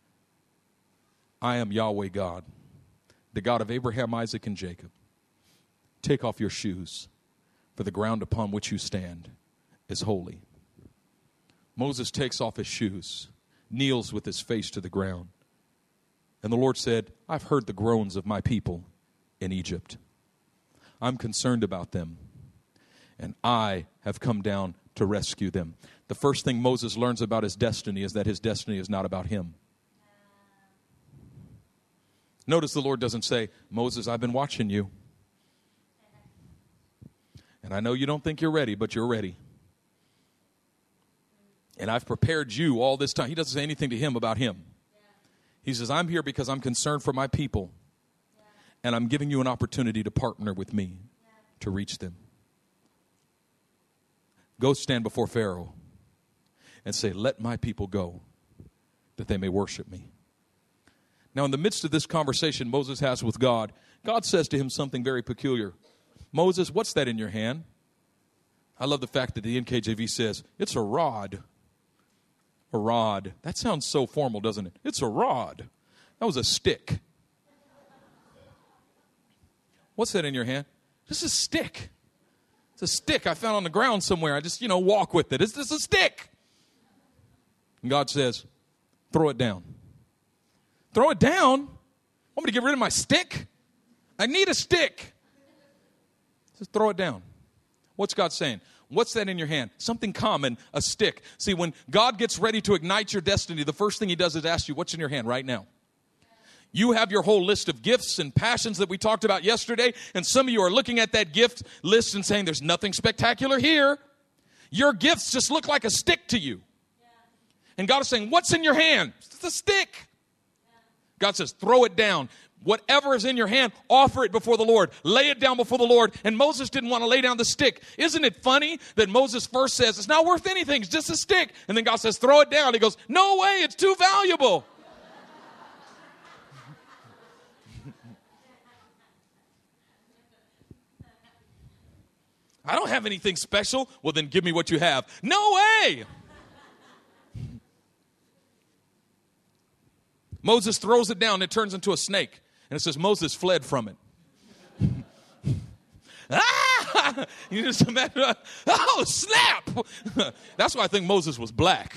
I am Yahweh God, the God of Abraham, Isaac, and Jacob. Take off your shoes, for the ground upon which you stand is holy. Moses takes off his shoes, kneels with his face to the ground. And the Lord said, I've heard the groans of my people in Egypt. I'm concerned about them, and I have come down to rescue them. The first thing Moses learns about his destiny is that his destiny is not about him. Notice the Lord doesn't say, Moses, I've been watching you. And I know you don't think you're ready, but you're ready. And I've prepared you all this time. He doesn't say anything to him about him. He says, I'm here because I'm concerned for my people. And I'm giving you an opportunity to partner with me to reach them. Go stand before Pharaoh and say, let my people go, that they may worship me. Now, in the midst of this conversation Moses has with God, God says to him something very peculiar. Moses, what's that in your hand? I love the fact that the N K J V says, it's a rod. A rod. That sounds so formal, doesn't it? It's a rod. That was a stick. What's that in your hand? This is a stick. It's a stick I found on the ground somewhere. I just, you know, walk with it. It's just a stick. And God says, throw it down. Throw it down? Want me to get rid of my stick? I need a stick. Just throw it down. What's God saying? What's that in your hand? Something common, a stick. See, when God gets ready to ignite your destiny, the first thing he does is ask you, what's in your hand right now? You have your whole list of gifts and passions that we talked about yesterday, and some of you are looking at that gift list and saying, there's nothing spectacular here. Your gifts just look like a stick to you. And God is saying, what's in your hand? It's a stick. God says, throw it down. Whatever is in your hand, offer it before the Lord. Lay it down before the Lord. And Moses didn't want to lay down the stick. Isn't it funny that Moses first says, it's not worth anything, it's just a stick. And then God says, throw it down. He goes, no way, it's too valuable. I don't have anything special. Well, then give me what you have. No way. Moses throws it down. It turns into a snake. And it says Moses fled from it. ah! You just imagine, oh, snap. That's why I think Moses was black.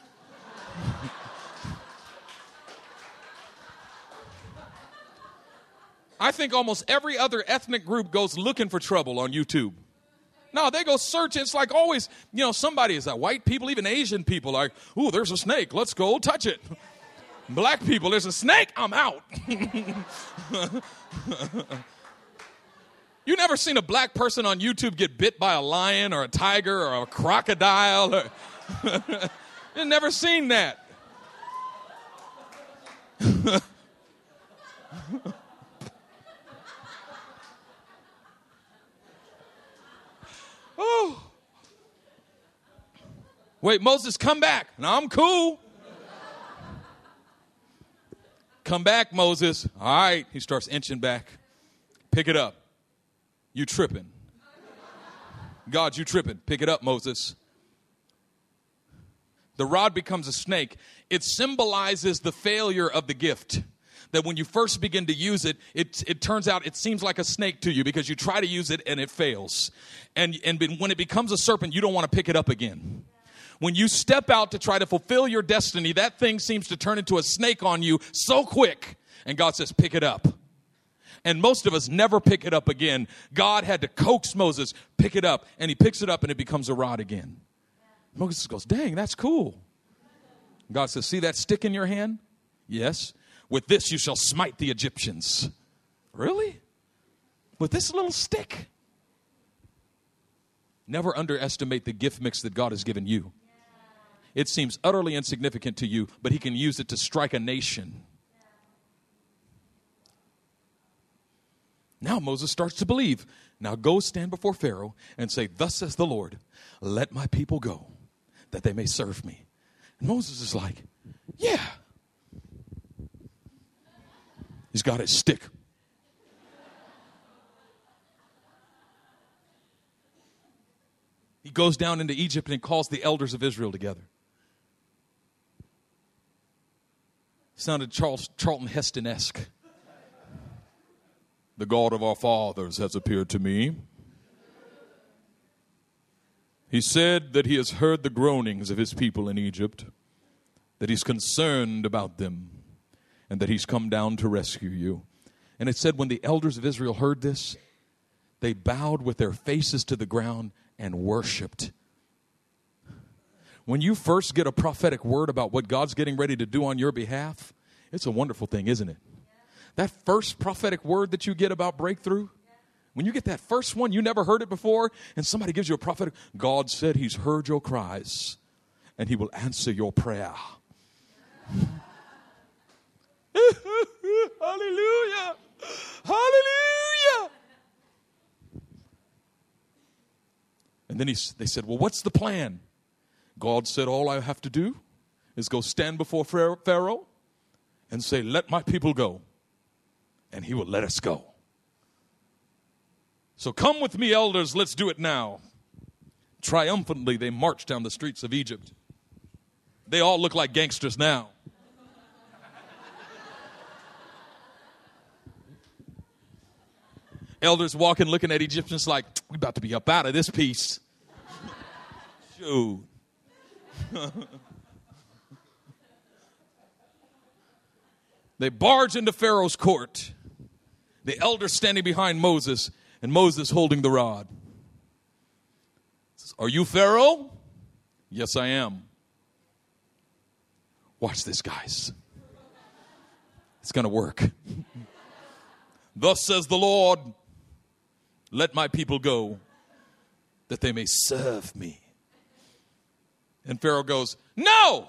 I think almost every other ethnic group goes looking for trouble on YouTube. No, they go searching. It's like always, you know, somebody is that white people, even Asian people, like, ooh, there's a snake. Let's go touch it. Black people, there's a snake. I'm out. You never seen a black person on YouTube get bit by a lion or a tiger or a crocodile? Or You've never seen that. Oh. Wait, Moses, come back. No, I'm cool. Come back, Moses. All right. He starts inching back. Pick it up. You tripping. God, you tripping. Pick it up, Moses. The rod becomes a snake. It symbolizes the failure of the gift. That when you first begin to use it, it, it turns out it seems like a snake to you because you try to use it and it fails. And, and when it becomes a serpent, you don't want to pick it up again. When you step out to try to fulfill your destiny, that thing seems to turn into a snake on you so quick. And God says, pick it up. And most of us never pick it up again. God had to coax Moses, pick it up. And he picks it up and it becomes a rod again. Moses goes, dang, that's cool. God says, see that stick in your hand? Yes. With this you shall smite the Egyptians. Really? With this little stick? Never underestimate the gift mix that God has given you. It seems utterly insignificant to you, but he can use it to strike a nation. Now Moses starts to believe. Now go stand before Pharaoh and say, thus says the Lord, let my people go, that they may serve me. And Moses is like, yeah. He's got his stick. He goes down into Egypt and calls the elders of Israel together. Sounded Charles, Charlton Heston-esque. The God of our fathers has appeared to me. He said that he has heard the groanings of his people in Egypt, that he's concerned about them, and that he's come down to rescue you. And it said when the elders of Israel heard this, they bowed with their faces to the ground and worshiped. When you first get a prophetic word about what God's getting ready to do on your behalf, it's a wonderful thing, isn't it? That first prophetic word that you get about breakthrough, when you get that first one, you never heard it before, and somebody gives you a prophetic, God said he's heard your cries, and he will answer your prayer. Hallelujah. Hallelujah. And then he, they said, well, what's the plan? God said, all I have to do is go stand before Pharaoh and say, let my people go. And he will let us go. So come with me, elders, let's do it now. Triumphantly, they marched down the streets of Egypt. They all look like gangsters now. Elders walking, looking at Egyptians like, we about to be up out of this piece. Shoot. They barge into Pharaoh's court. The elders standing behind Moses, and Moses holding the rod. Says, are you Pharaoh? Yes, I am. Watch this, guys. It's going to work. Thus says the Lord, let my people go, that they may serve me. And Pharaoh goes, no!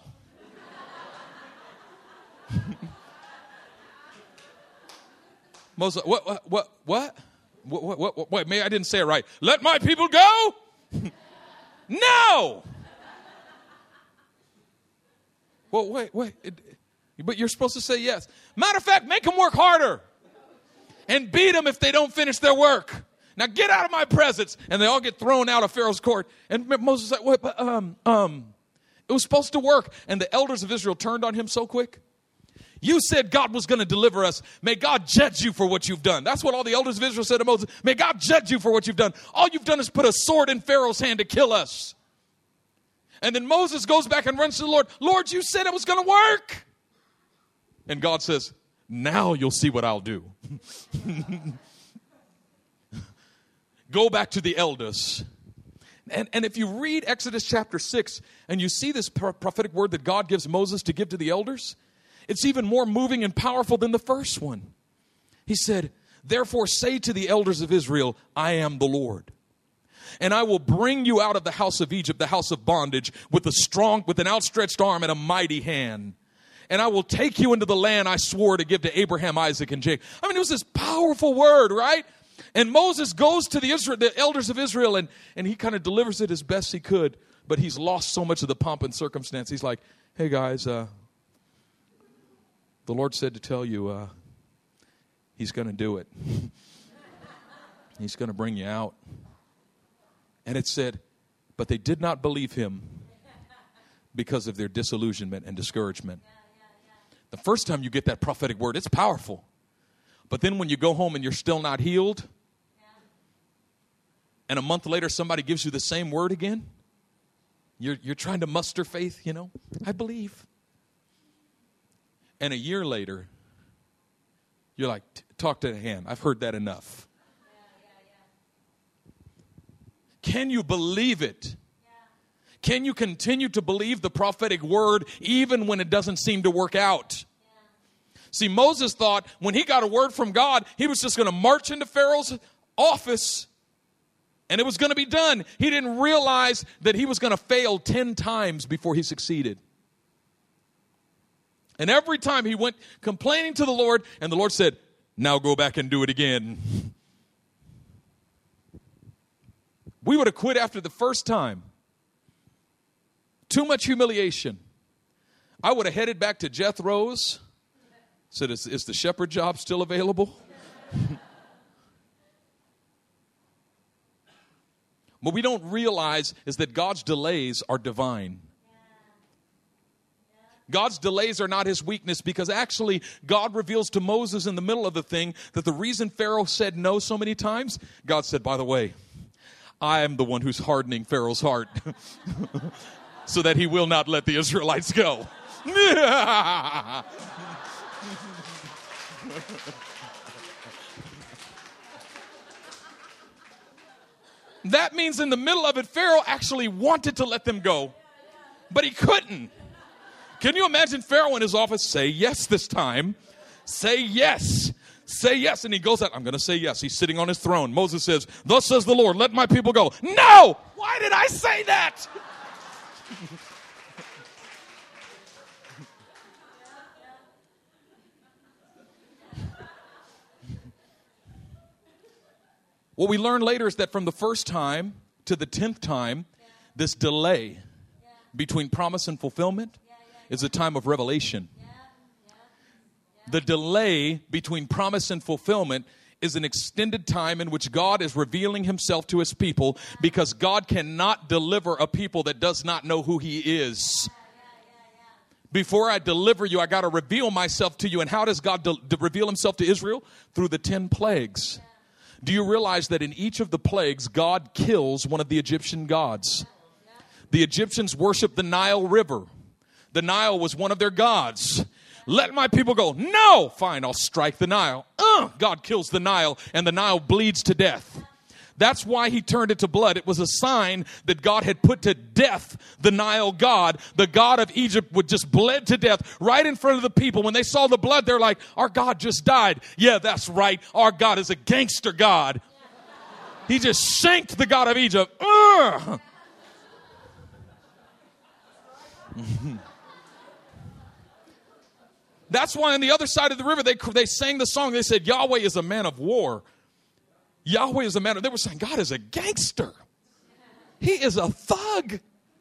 Moses, what, what, what, what? What, what, what, wait, maybe I didn't say it right. Let my people go? No! Well, wait, wait. It, but you're supposed to say yes. Matter of fact, make them work harder. And beat them if they don't finish their work. Now get out of my presence. And they all get thrown out of Pharaoh's court. And Moses said, what, but, um, um, it was supposed to work. And the elders of Israel turned on him so quick. You said God was going to deliver us. May God judge you for what you've done. That's what all the elders of Israel said to Moses. May God judge you for what you've done. All you've done is put a sword in Pharaoh's hand to kill us. And then Moses goes back and runs to the Lord. Lord, you said it was going to work. And God says, now you'll see what I'll do. Go back to the elders. And, and if you read Exodus chapter six and you see this prophetic word that God gives Moses to give to the elders, it's even more moving and powerful than the first one. He said, therefore say to the elders of Israel, I am the Lord. And I will bring you out of the house of Egypt, the house of bondage, with a strong, with an outstretched arm and a mighty hand. And I will take you into the land I swore to give to Abraham, Isaac, and Jacob. I mean, it was this powerful word, right? And Moses goes to the, Israel, the elders of Israel, and, and he kind of delivers it as best he could. But he's lost so much of the pomp and circumstance. He's like, hey, guys, uh, the Lord said to tell you uh, he's going to do it. He's going to bring you out. And it said, but they did not believe him because of their disillusionment and discouragement. The first time you get that prophetic word, it's powerful. But then when you go home and you're still not healed, and a month later somebody gives you the same word again, you're, you're trying to muster faith, you know, I believe. And a year later, you're like, talk to the hand. I've heard that enough. Can you believe it? Can you continue to believe the prophetic word even when it doesn't seem to work out? See, Moses thought when he got a word from God, he was just going to march into Pharaoh's office and it was going to be done. He didn't realize that he was going to fail ten times before he succeeded. And every time he went complaining to the Lord, and the Lord said, now go back and do it again. We would have quit after the first time. Too much humiliation. I would have headed back to Jethro's. Said, is, is the shepherd job still available? What we don't realize is that God's delays are divine. God's delays are not his weakness, because actually God reveals to Moses in the middle of the thing that the reason Pharaoh said no so many times, God said, by the way, I am the one who's hardening Pharaoh's heart so that he will not let the Israelites go. That means in the middle of it, Pharaoh actually wanted to let them go, but he couldn't. Can you imagine Pharaoh in his office say yes this time? Say yes. Say yes. And he goes out. I'm going to say yes. He's sitting on his throne. Moses says, thus says the Lord, let my people go. No! Why did I say that? What we learn later is that from the first time to the tenth time, this delay between promise and fulfillment is a time of revelation. The delay between promise and fulfillment is an extended time in which God is revealing himself to his people, because God cannot deliver a people that does not know who he is. Before I deliver you, I got to reveal myself to you. And how does God de- de- reveal himself to Israel? Through the ten plagues. Do you realize that in each of the plagues, God kills one of the Egyptian gods? The Egyptians worshiped the Nile River. The Nile was one of their gods. Let my people go. No! Fine, I'll strike the Nile. Uh, God kills the Nile, and the Nile bleeds to death. That's why he turned it to blood. It was a sign that God had put to death the Nile god. The god of Egypt would just bled to death right in front of the people. When they saw the blood, they're like, our God just died. Yeah, that's right. Our God is a gangster God. He just shanked the god of Egypt. Ugh. That's why on the other side of the river, they, they sang the song. They said, Yahweh is a man of war. Yahweh is a man of, they were saying, God is a gangster. He is a thug.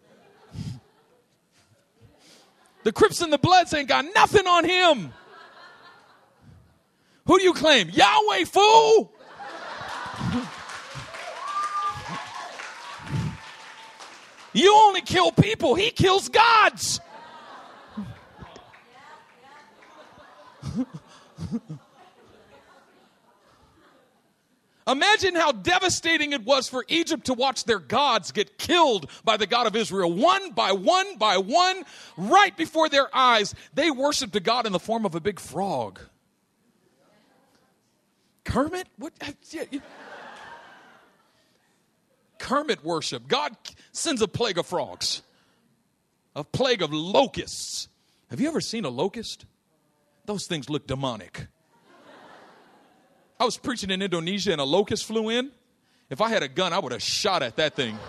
The Crips and the Bloods ain't got nothing on him. Who do you claim? Yahweh, fool! You only kill people. He kills gods. Imagine how devastating it was for Egypt to watch their gods get killed by the God of Israel, one by one by one, right before their eyes. They worshiped a God in the form of a big frog. Kermit? What? Kermit worship. God sends a plague of frogs, a plague of locusts. Have you ever seen a locust? Those things look demonic. I was preaching in Indonesia and a locust flew in. If I had a gun, I would have shot at that thing.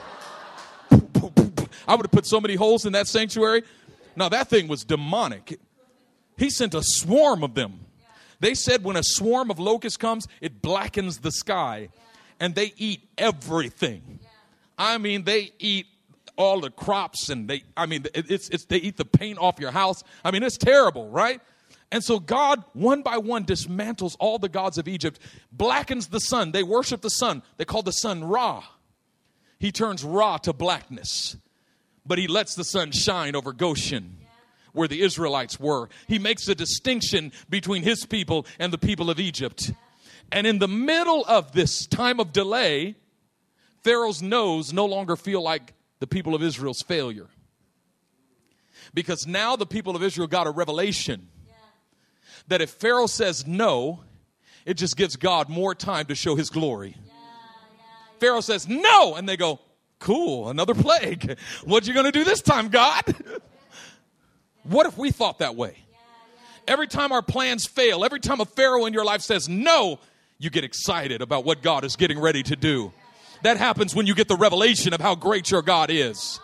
I would have put so many holes in that sanctuary. Now, that thing was demonic. He sent a swarm of them. They said when a swarm of locusts comes, it blackens the sky. And they eat everything. I mean, they eat all the crops, and they, I mean, it's, it's, they eat the paint off your house. I mean, it's terrible, right? And so God, one by one, dismantles all the gods of Egypt, blackens the sun. They worship the sun. They call the sun Ra. He turns Ra to blackness. But he lets the sun shine over Goshen, where the Israelites were. He makes a distinction between his people and the people of Egypt. And in the middle of this time of delay, Pharaoh's nose no longer feel like the people of Israel's failure. Because now the people of Israel got a revelation that if Pharaoh says no, it just gives God more time to show his glory. Yeah, yeah, yeah. Pharaoh says no, and they go, cool, another plague. What you going to do this time, God? What if we thought that way? Yeah, yeah. Every time our plans fail, every time a Pharaoh in your life says no, you get excited about what God is getting ready to do. That happens when you get the revelation of how great your God is.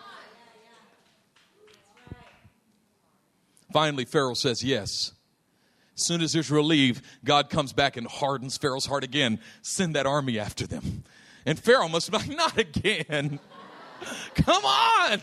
Finally, Pharaoh says yes. As soon as Israel leave, God comes back and hardens Pharaoh's heart again. Send that army after them. And Pharaoh must be like, not again. Come on.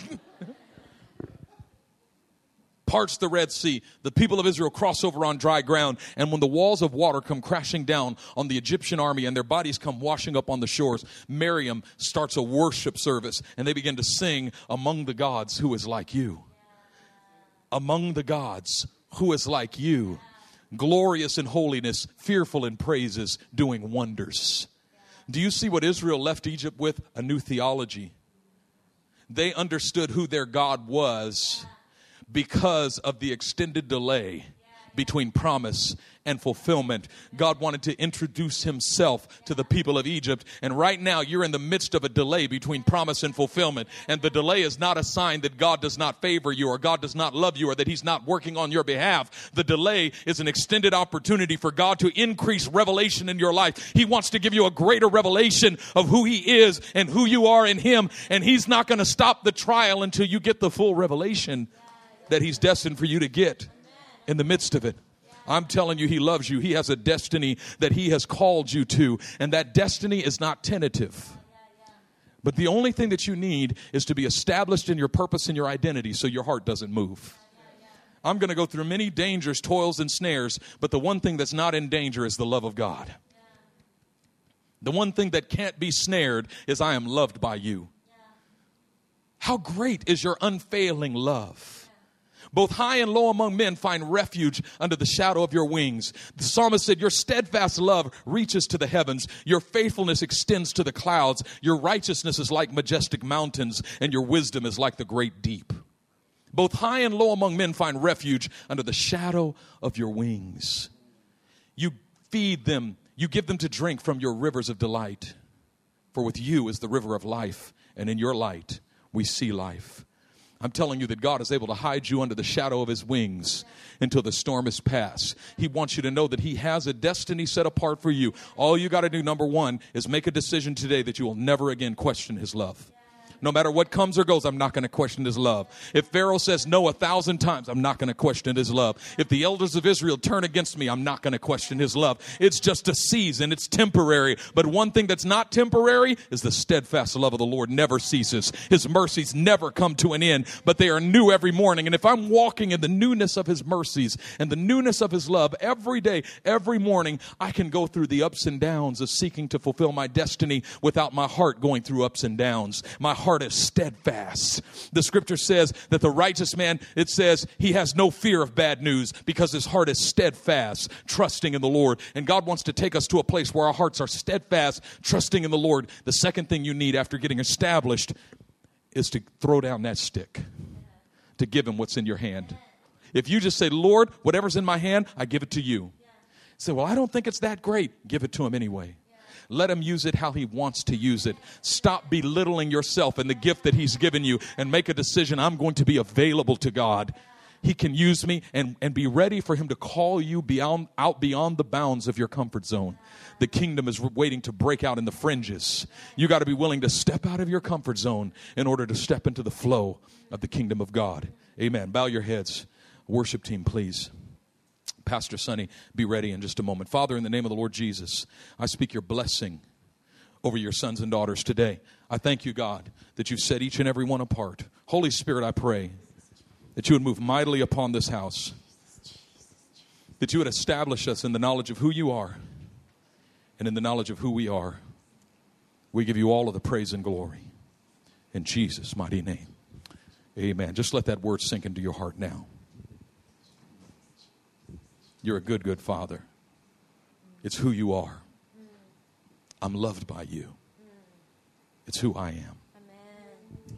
Parts the Red Sea. The people of Israel cross over on dry ground. And when the walls of water come crashing down on the Egyptian army and their bodies come washing up on the shores, Miriam starts a worship service. And they begin to sing, among the gods, who is like you? Among the gods, who is like you? Glorious in holiness, fearful in praises, doing wonders. Do you see what Israel left Egypt with? A new theology. They understood who their God was because of the extended delay between promise and fulfillment. God wanted to introduce himself to the people of Egypt. And right now you're in the midst of a delay between promise and fulfillment. And the delay is not a sign that God does not favor you or God does not love you or that he's not working on your behalf. The delay is an extended opportunity for God to increase revelation in your life. He wants to give you a greater revelation of who he is and who you are in him. And he's not going to stop the trial until you get the full revelation that he's destined for you to get in the midst of it. I'm telling you, he loves you. He has a destiny that he has called you to. And that destiny is not tentative. But the only thing that you need is to be established in your purpose and your identity so your heart doesn't move. I'm going to go through many dangers, toils, and snares. But the one thing that's not in danger is the love of God. The one thing that can't be snared is I am loved by you. How great is your unfailing love? Both high and low among men find refuge under the shadow of your wings. The psalmist said, your steadfast love reaches to the heavens. Your faithfulness extends to the clouds. Your righteousness is like majestic mountains, and your wisdom is like the great deep. Both high and low among men find refuge under the shadow of your wings. You feed them. You give them to drink from your rivers of delight. For with you is the river of life, and in your light we see life. I'm telling you that God is able to hide you under the shadow of his wings until the storm is past. He wants you to know that he has a destiny set apart for you. All you got to do, number one, is make a decision today that you will never again question his love. No matter what comes or goes, I'm not going to question his love. If Pharaoh says no a thousand times, I'm not going to question his love. If the elders of Israel turn against me, I'm not going to question his love. It's just a season. It's temporary. But one thing that's not temporary is the steadfast love of the Lord never ceases. His mercies never come to an end, but they are new every morning. And if I'm walking in the newness of his mercies and the newness of his love every day, every morning, I can go through the ups and downs of seeking to fulfill my destiny without my heart going through ups and downs. My heart is steadfast. The scripture says that the righteous man, it says he has no fear of bad news because his heart is steadfast, trusting in the Lord. And God wants to take us to a place where our hearts are steadfast, trusting in the Lord. The second thing you need after getting established is to throw down that stick, to give him what's in your hand. If you just say, Lord, whatever's in my hand, I give it to you. Say, well, I don't think it's that great. Give it to him anyway. Let him use it how he wants to use it. Stop belittling yourself and the gift that he's given you and make a decision. I'm going to be available to God. He can use me, and, and be ready for him to call you beyond, out beyond the bounds of your comfort zone. The kingdom is waiting to break out in the fringes. You got to be willing to step out of your comfort zone in order to step into the flow of the kingdom of God. Amen. Bow your heads. Worship team, please. Pastor Sonny, be ready in just a moment. Father, in the name of the Lord Jesus, I speak your blessing over your sons and daughters today. I thank you, God, that you've set each and every one apart. Holy Spirit, I pray that you would move mightily upon this house, that you would establish us in the knowledge of who you are and in the knowledge of who we are. We give you all of the praise and glory in Jesus' mighty name. Amen. Just let that word sink into your heart now. You're a good, good father. It's who you are. I'm loved by you. It's who I am. Amen.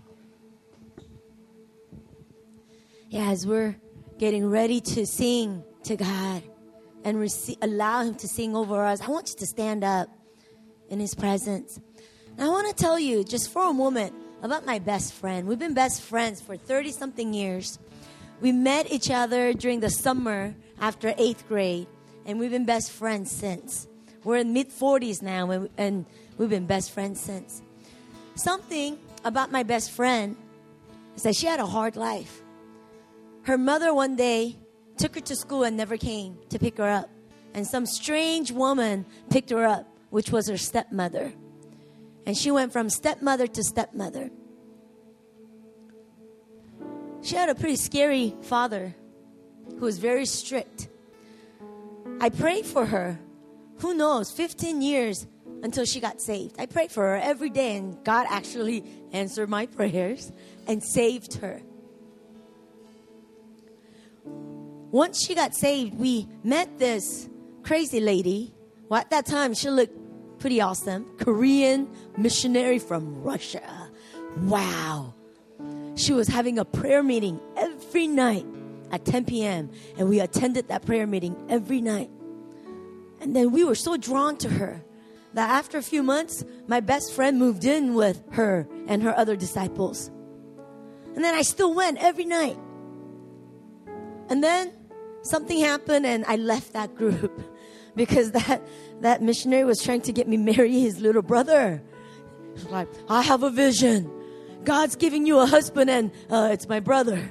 Yeah, as we're getting ready to sing to God and receive, allow him to sing over us, I want you to stand up in his presence. And I want to tell you just for a moment about my best friend. We've been best friends for thirty-something years. We met each other during the summer after eighth grade, and we've been best friends since. We're in mid-forties now, and, and we've been best friends since. Something about my best friend is that she had a hard life. Her mother one day took her to school and never came to pick her up. And some strange woman picked her up, which was her stepmother. And she went from stepmother to stepmother. She had a pretty scary father who was very strict. I prayed for her. Who knows, fifteen years until she got saved. I prayed for her every day, and God actually answered my prayers and saved her. Once she got saved, we met this crazy lady. Well, at that time, she looked pretty awesome. Korean missionary from Russia. Wow. She was having a prayer meeting every night at ten p.m. And we attended that prayer meeting every night. And then we were so drawn to her that after a few months, my best friend moved in with her and her other disciples. And then I still went every night. And then something happened and I left that group because that, that missionary was trying to get me marry his little brother. He was like, I have a vision. God's giving you a husband and uh, it's my brother.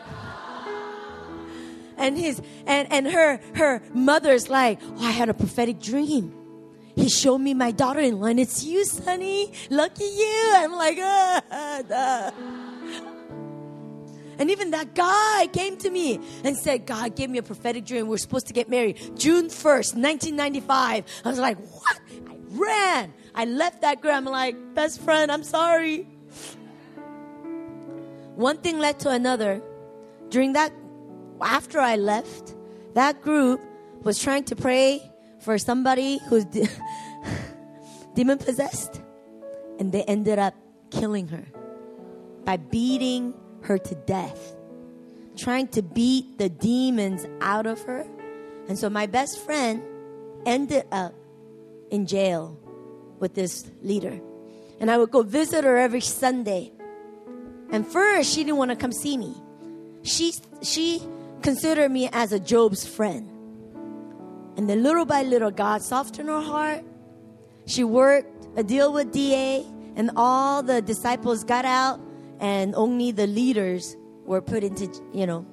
And his and, and her her mother's like, oh, I had a prophetic dream. He showed me my daughter-in-law and it's you, Sonny. Lucky you. I'm like, ah, duh. And even that guy came to me and said, God gave me a prophetic dream. We're supposed to get married June first, nineteen ninety-five. I was like, what? I ran. I left that girl. I'm like, best friend, I'm sorry. One thing led to another. During that, after I left, that group was trying to pray for somebody who's de- demon-possessed. And they ended up killing her by beating her to death, trying to beat the demons out of her. And so my best friend ended up in jail with this leader. And I would go visit her every Sunday. And first, she didn't want to come see me. She, she considered me as a Job's friend. And then little by little, God softened her heart. She worked a deal with D A, and all the disciples got out, and only the leaders were put into, you know.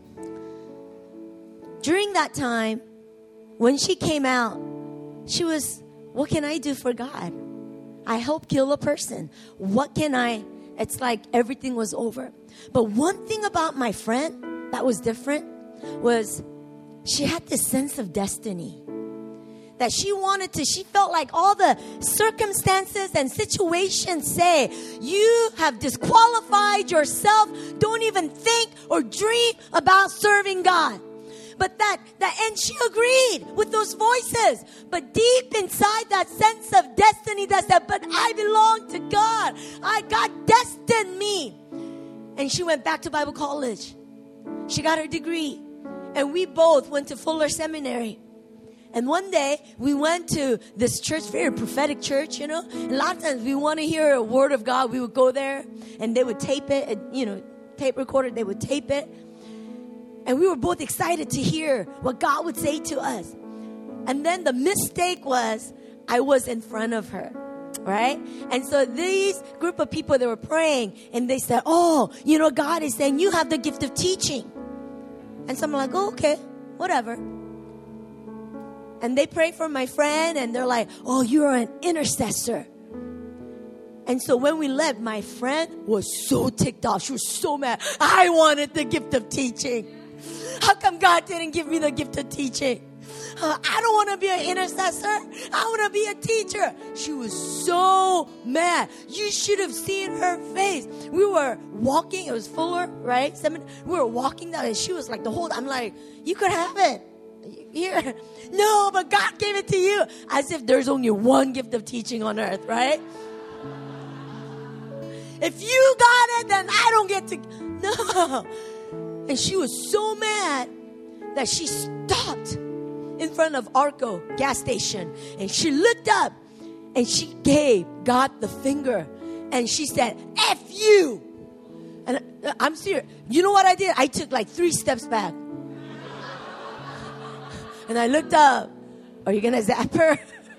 During that time, when she came out, she was, what can I do for God? I helped kill a person. What can I? It's like everything was over. But one thing about my friend that was different was she had this sense of destiny. That she wanted to, she felt like all the circumstances and situations say, you have disqualified yourself. Don't even think or dream about serving God. But that, that, and she agreed with those voices. But deep inside that sense of destiny that said, but I belong to God. I, God destined me. And she went back to Bible college. She got her degree. And we both went to Fuller Seminary. And one day, we went to this church, very prophetic church, you know. And a lot of times, we want to hear a word of God. We would go there, and they would tape it, and, you know, tape recorder, they would tape it. And we were both excited to hear what God would say to us. And then the mistake was, I was in front of her, right? And so these group of people, they were praying, and they said, oh, you know, God is saying, you have the gift of teaching. And so I'm like, oh, okay, whatever. And they pray for my friend, and they're like, oh, you're an intercessor. And so when we left, my friend was so ticked off. She was so mad. I wanted the gift of teaching. How come God didn't give me the gift of teaching? Uh, I don't want to be an intercessor. I want to be a teacher. She was so mad. You should have seen her face. We were walking. It was Fuller, right? We were walking down, and she was like the whole, I'm like, you could have it. Here. No, but God gave it to you. As if there's only one gift of teaching on earth, right? If you got it, then I don't get to. No. And she was so mad that she stopped in front of Arco gas station. And she looked up and she gave God the finger. And she said, F you. And I'm serious. You know what I did? I took like three steps back. And I looked up. Are you going to zap her?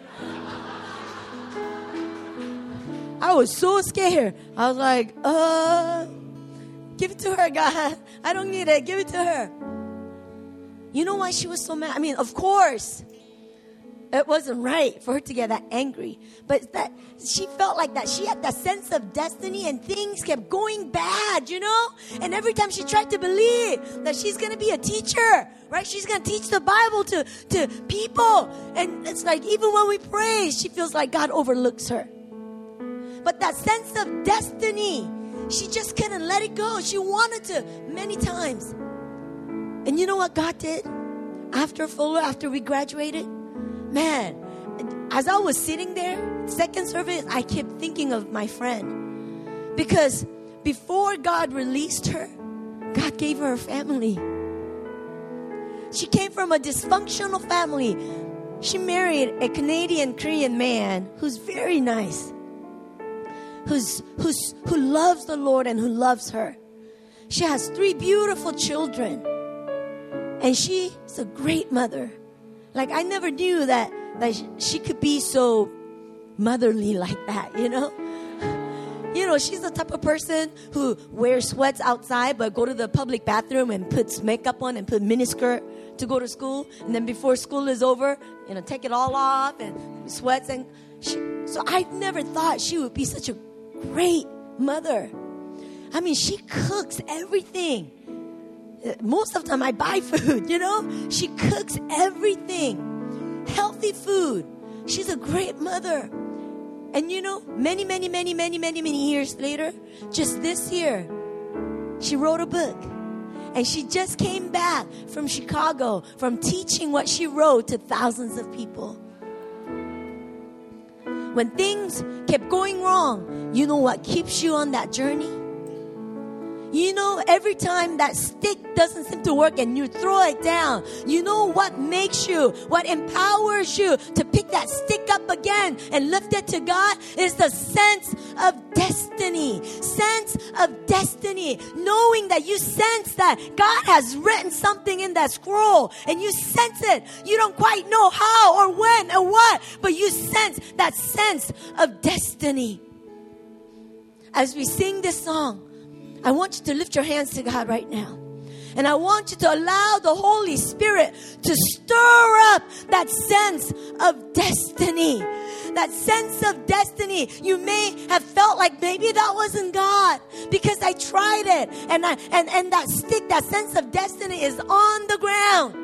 I was so scared. I was like, uh, give it to her, God. I don't need it. Give it to her. You know why she was so mad? I mean, of course, it wasn't right for her to get that angry. But that she felt like that. She had that sense of destiny, and things kept going bad, you know? And every time she tried to believe that she's going to be a teacher, right? She's going to teach the Bible to, to people. And it's like, even when we pray, she feels like God overlooks her. But that sense of destiny, she just couldn't let it go. She wanted to many times. And you know what God did? After Fuller, after we graduated, man, as I was sitting there, second service, I kept thinking of my friend. Because before God released her, God gave her a family. She came from a dysfunctional family. She married a Canadian Korean man who's very nice, who's who's who loves the Lord and who loves her. She has three beautiful children, and she's a great mother. Like, I never knew that that she could be so motherly like that, you know. You know, she's the type of person who wears sweats outside but go to the public bathroom and puts makeup on and put miniskirt to go to school. And then before school is over, you know, take it all off and sweats. And she, so I never thought she would be such a great mother. I mean, she cooks everything. Most of the time I buy food, you know. She cooks everything. Healthy food. She's a great mother. And you know, many, many, many, many, many, many years later, just this year, she wrote a book. And she just came back from Chicago from teaching what she wrote to thousands of people. When things kept going wrong, you know what keeps you on that journey? You know, every time that stick doesn't seem to work and you throw it down, you know what makes you, what empowers you to pick that stick up again and lift it to God is the sense of destiny. Sense of destiny. Knowing that you sense that God has written something in that scroll and you sense it. You don't quite know how or when or what, but you sense that sense of destiny. As we sing this song, I want you to lift your hands to God right now. And I want you to allow the Holy Spirit to stir up that sense of destiny. That sense of destiny. You may have felt like maybe that wasn't God because I tried it. And, I, and, and that stick, that sense of destiny is on the ground.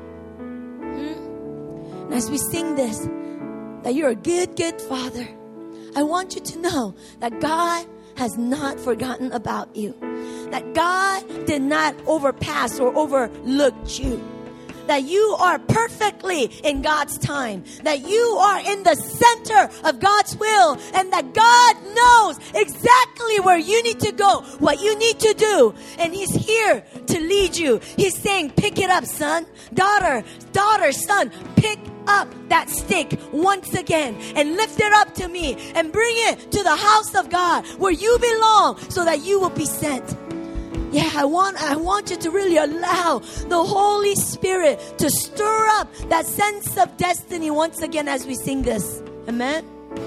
Hmm? And as we sing this, that you're a good, good Father, I want you to know that God has not forgotten about you. That God did not overpass or overlook you. That you are perfectly in God's time. That you are in the center of God's will. And that God knows exactly where you need to go, what you need to do. And He's here to lead you. He's saying, pick it up, son. Daughter, daughter, son, pick up that stick once again and lift it up to me and bring it to the house of God where you belong so that you will be sent. Yeah, I want I want you to really allow the Holy Spirit to stir up that sense of destiny once again as we sing this. Amen.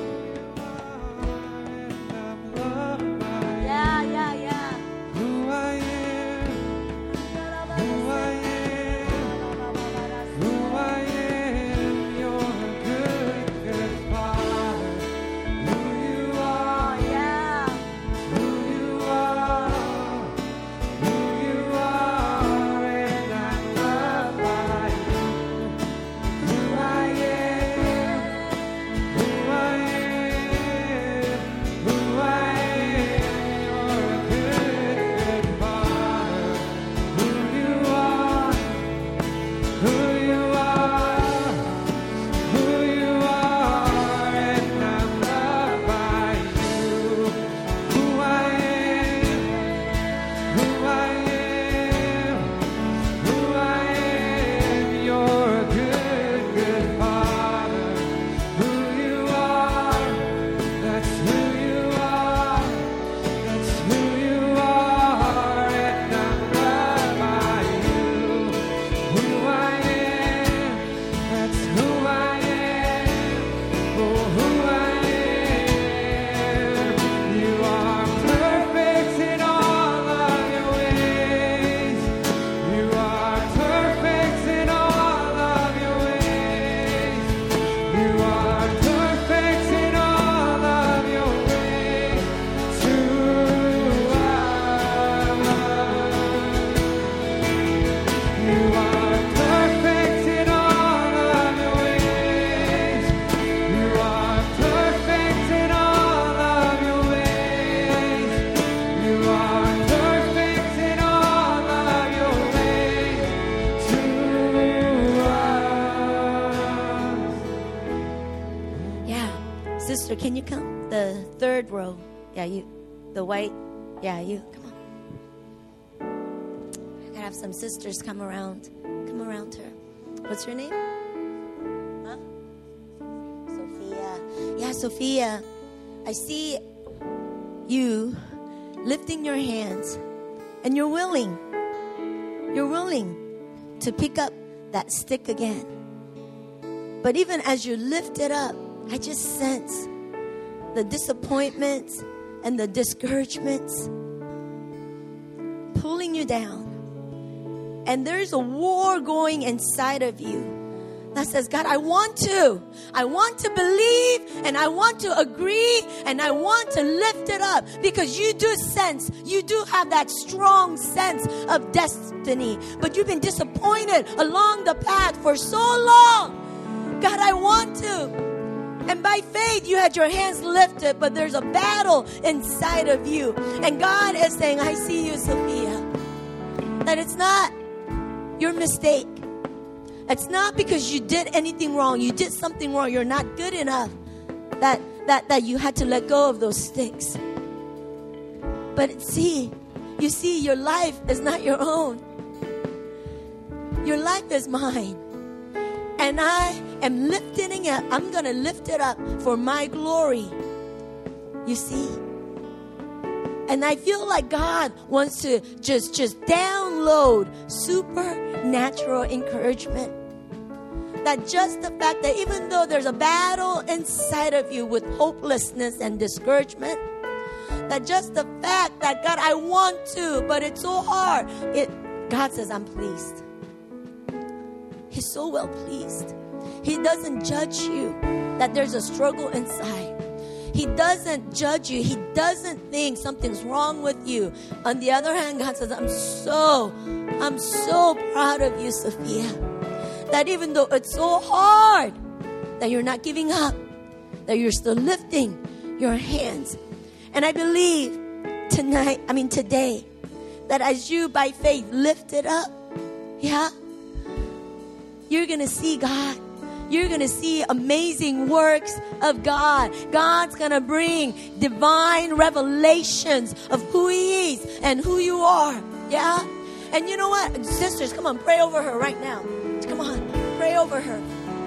Yeah, yeah, yeah. Who I am, who I am, who I am, you're a good, good Father. Who you are, Yeah. who you are, who you are, and I'm loved by you. Who I am, who I am, who I am, you're a good, good Father. Who you are, who you are, who you are, and I'm loved by you. Who I am, who I am, who I am, you're a good, good Father. Who you are, that's who you are, that's who you are, and I'm loved by you. Who I am, that's who I am, oh, who I am. You are perfect in all of your ways. You are perfect in all of your ways. You are perfect in all of your ways to us. You are perfect in all of your ways. You are perfect in all of your ways. You are perfect in all of your ways to us. Yeah. Sister, can you come? The third row. Yeah, you. The white. Yeah, you. Come on. I gotta have some sisters come around. Come around. around her. What's your name? Huh? Sophia. Yeah, Sophia. I see you lifting your hands, and you're willing. You're willing to pick up that stick again. But even as you lift it up, I just sense the disappointments and the discouragements pulling you down. And there's a war going inside of you that says, God, I want to. I want to believe, and I want to agree, and I want to lift it up, because you do sense, you do have that strong sense of destiny. But you've been disappointed along the path for so long. God, I want to. And by faith, you had your hands lifted, but there's a battle inside of you. And God is saying, I see you, Sophia. That it's not your mistake. It's not because you did anything wrong. You did something wrong. You're not good enough. That, that, that you had to let go of those sticks. But see, you see, your life is not your own. Your life is mine. And I am lifting it. I'm going to lift it up for my glory. You see? And I feel like God wants to just, just download supernatural encouragement. That just the fact that even though there's a battle inside of you with hopelessness and discouragement, that just the fact that, God, I want to, but it's so hard. It, God says, I'm pleased. He's so well pleased. He doesn't judge you that there's a struggle inside. He doesn't judge you. He doesn't think something's wrong with you. On the other hand, God says, I'm so, I'm so proud of you, Sophia. That even though it's so hard, that you're not giving up, that you're still lifting your hands. And I believe tonight, I mean today, that as you by faith lift it up, yeah, you're going to see God. You're going to see amazing works of God. God's going to bring divine revelations of who He is and who you are. Yeah? And you know what? Sisters, come on, pray over her right now. Come on, pray over her.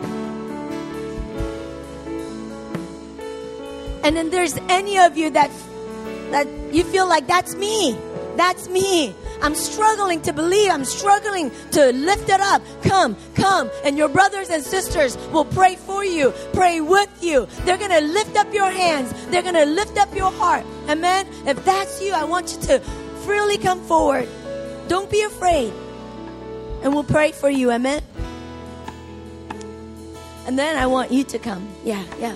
And then there's any of you that, that you feel like that's me. That's me. I'm struggling to believe. I'm struggling to lift it up. Come, come. And your brothers and sisters will pray for you, pray with you. They're going to lift up your hands. They're going to lift up your heart. Amen. If that's you, I want you to freely come forward. Don't be afraid. And we'll pray for you. Amen. And then I want you to come. Yeah, yeah.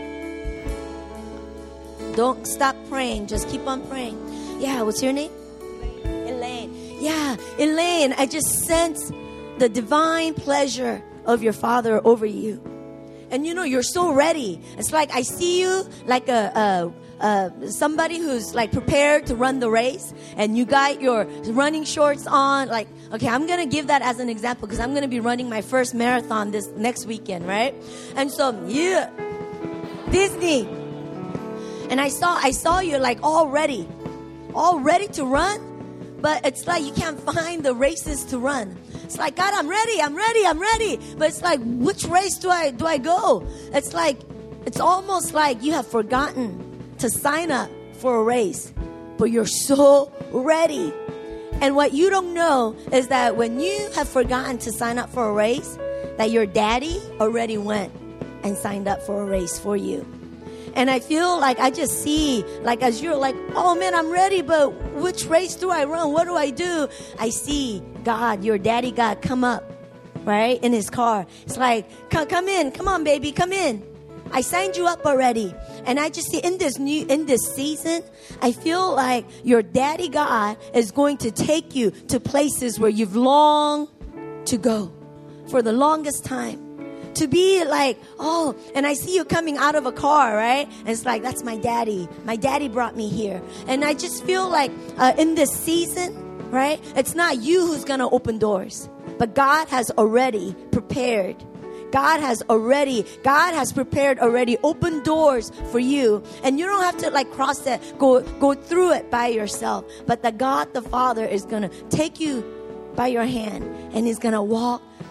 Don't stop praying. Just keep on praying. Yeah, what's your name? Elaine. Yeah, Elaine, I just sense the divine pleasure of your Father over you. And you know, you're so ready. It's like I see you like a, a, a somebody who's like prepared to run the race. And you got your running shorts on. Like, okay, I'm going to give that as an example because I'm going to be running my first marathon this next weekend, right? And so, yeah, Disney. And I saw, I saw you like all ready, all ready to run. But it's like you can't find the races to run. It's like, God, I'm ready, I'm ready, I'm ready. But it's like, which race do I do I go? It's like, it's almost like you have forgotten to sign up for a race. But you're so ready. And what you don't know is that when you have forgotten to sign up for a race, that your daddy already went and signed up for a race for you. And I feel like I just see, like as you're like, oh man, I'm ready, but which race do I run? What do I do? I see God, your daddy God, come up, right, in his car. It's like, come, come in, come on, baby, come in. I signed you up already. And I just see in this new, in this season, I feel like your daddy God is going to take you to places where you've longed to go for the longest time. To be like, oh, and I see you coming out of a car, right? And it's like, that's my daddy. My daddy brought me here. And I just feel like uh, in this season, right? It's not you who's going to open doors. But God has already prepared. God has already, God has prepared already open doors for you. And you don't have to like cross that, go, go through it by yourself. But the God, the Father, is going to take you by your hand. And He's going to walk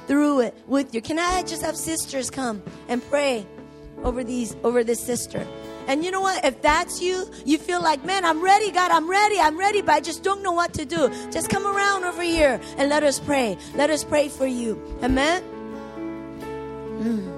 through it with you. Can I just have sisters come and pray over these, over this sister? And you know what? If that's you, you feel like, man, I'm ready, God, I'm ready, I'm ready, but I just don't know what to do. Just come around over here and let us pray. Let us pray for you. Amen? Mm.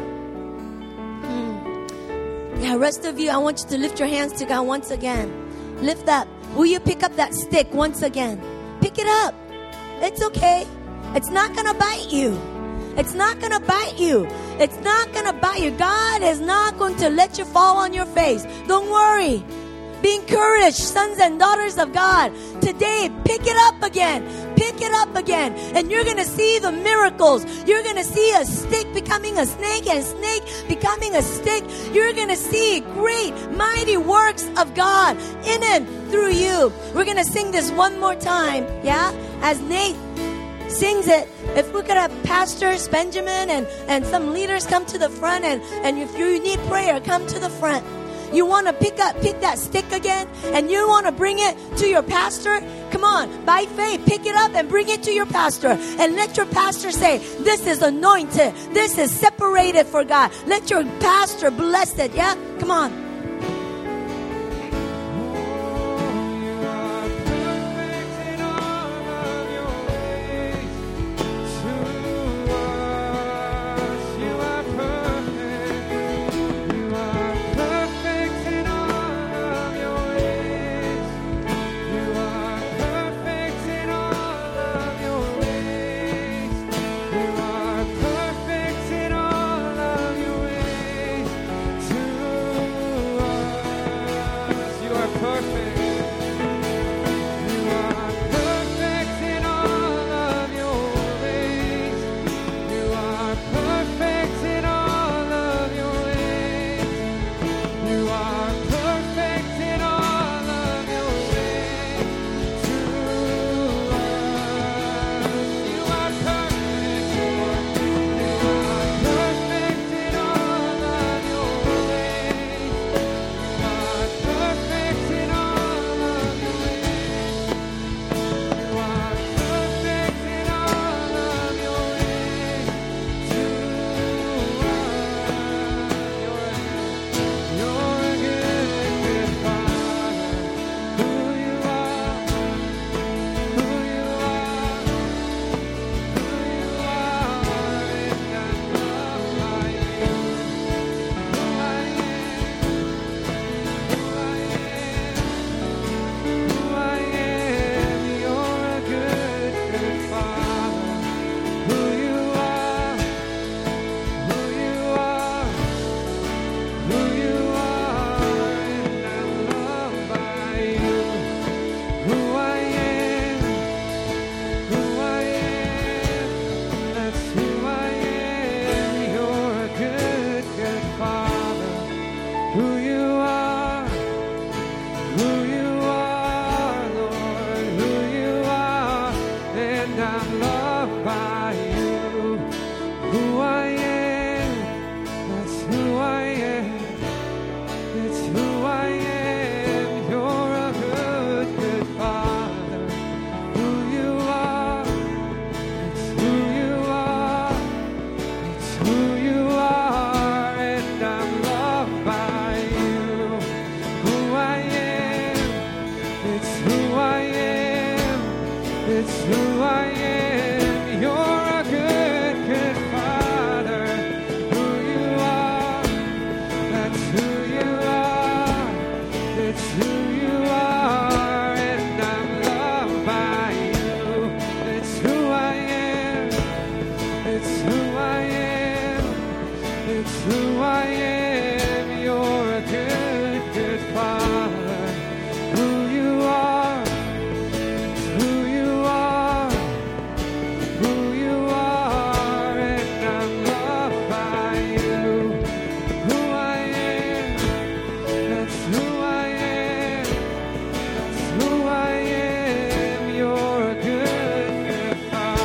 Mm. Yeah, rest of you, I want you to lift your hands to God once again. Lift up. Will you pick up that stick once again? Pick it up. It's okay. It's not going to bite you. It's not going to bite you. It's not going to bite you. God is not going to let you fall on your face. Don't worry. Be encouraged, sons and daughters of God. Today, pick it up again. Pick it up again. And you're going to see the miracles. You're going to see a stick becoming a snake and a snake becoming a stick. You're going to see great, mighty works of God in and through you. We're going to sing this one more time. Yeah? As Nate sings it, if we could have pastors, Benjamin, and, and some leaders come to the front, and, and if you need prayer, come to the front. You want to pick up, pick that stick again, and you want to bring it to your pastor? Come on, by faith, pick it up and bring it to your pastor, and let your pastor say, this is anointed, this is separated for God. Let your pastor bless it, yeah? Come on.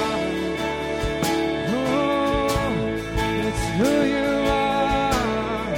Who you are.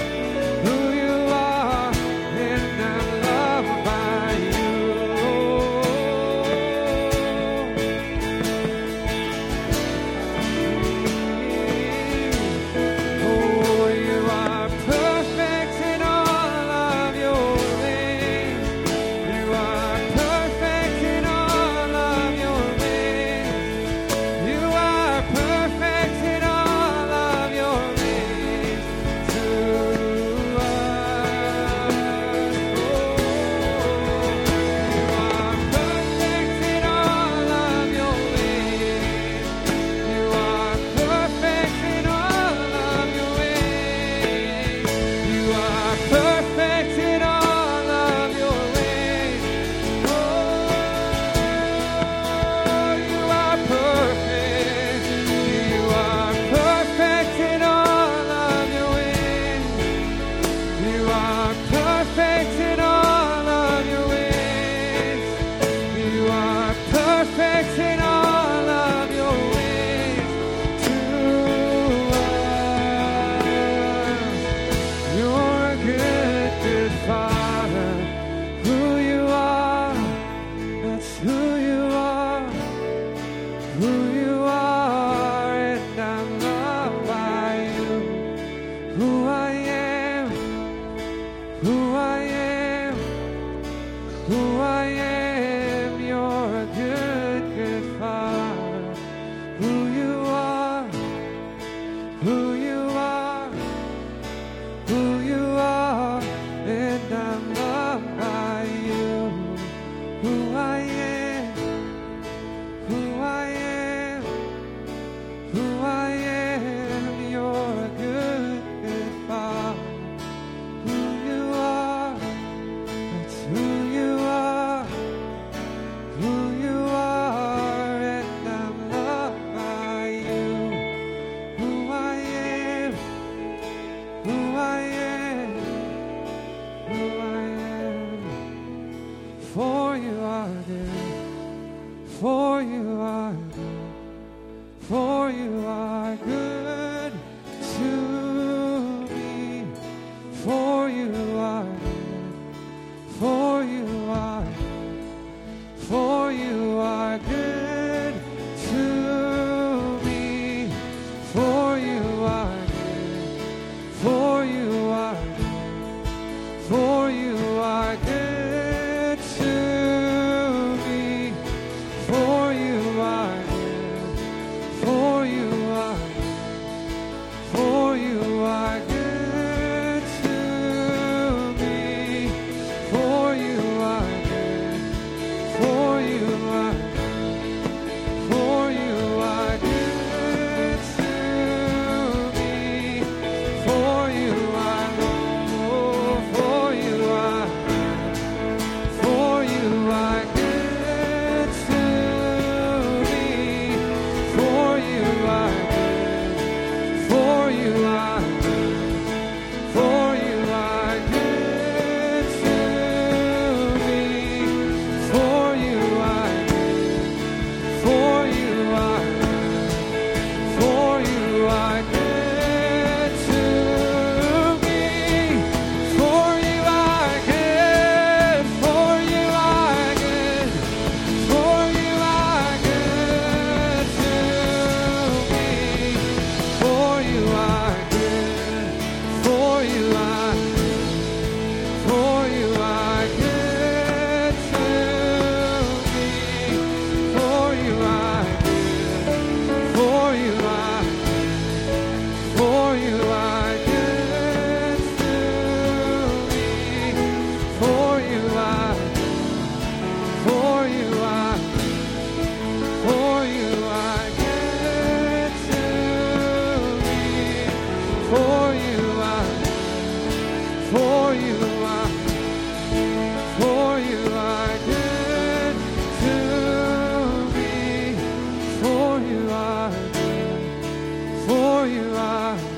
who I am, who I am, who I am. You're a good, good Father. Who you are, who you are, who you are, and I'm loved by you. Who I am, who I am, who I am. You're a good, good Father. Who you are, that's who you are, who you are, and I'm loved by you. Who I am, who I am, who I am. For you are good, for you are good, for you are good to me. For you are good, for you are good, for you are good to me. For you are good, for you are good, for you are good to me. For you are good, for you are good, for you are good to me. For you are good, for you are good, for you are good to me. For you are oh, for you are for you are good to me. For you are good, for you are good, for you are good to me. For you are good, for you are good, for you are good to me. For you are good, for you are good, for you are good to me. For you are good, for you are good, for you are good to me. For you are good, for you are good, for you are good to me. For you are good, for you are good, for you are good to me. For you are good, for you are good, for you are good to me. For you are good, for you are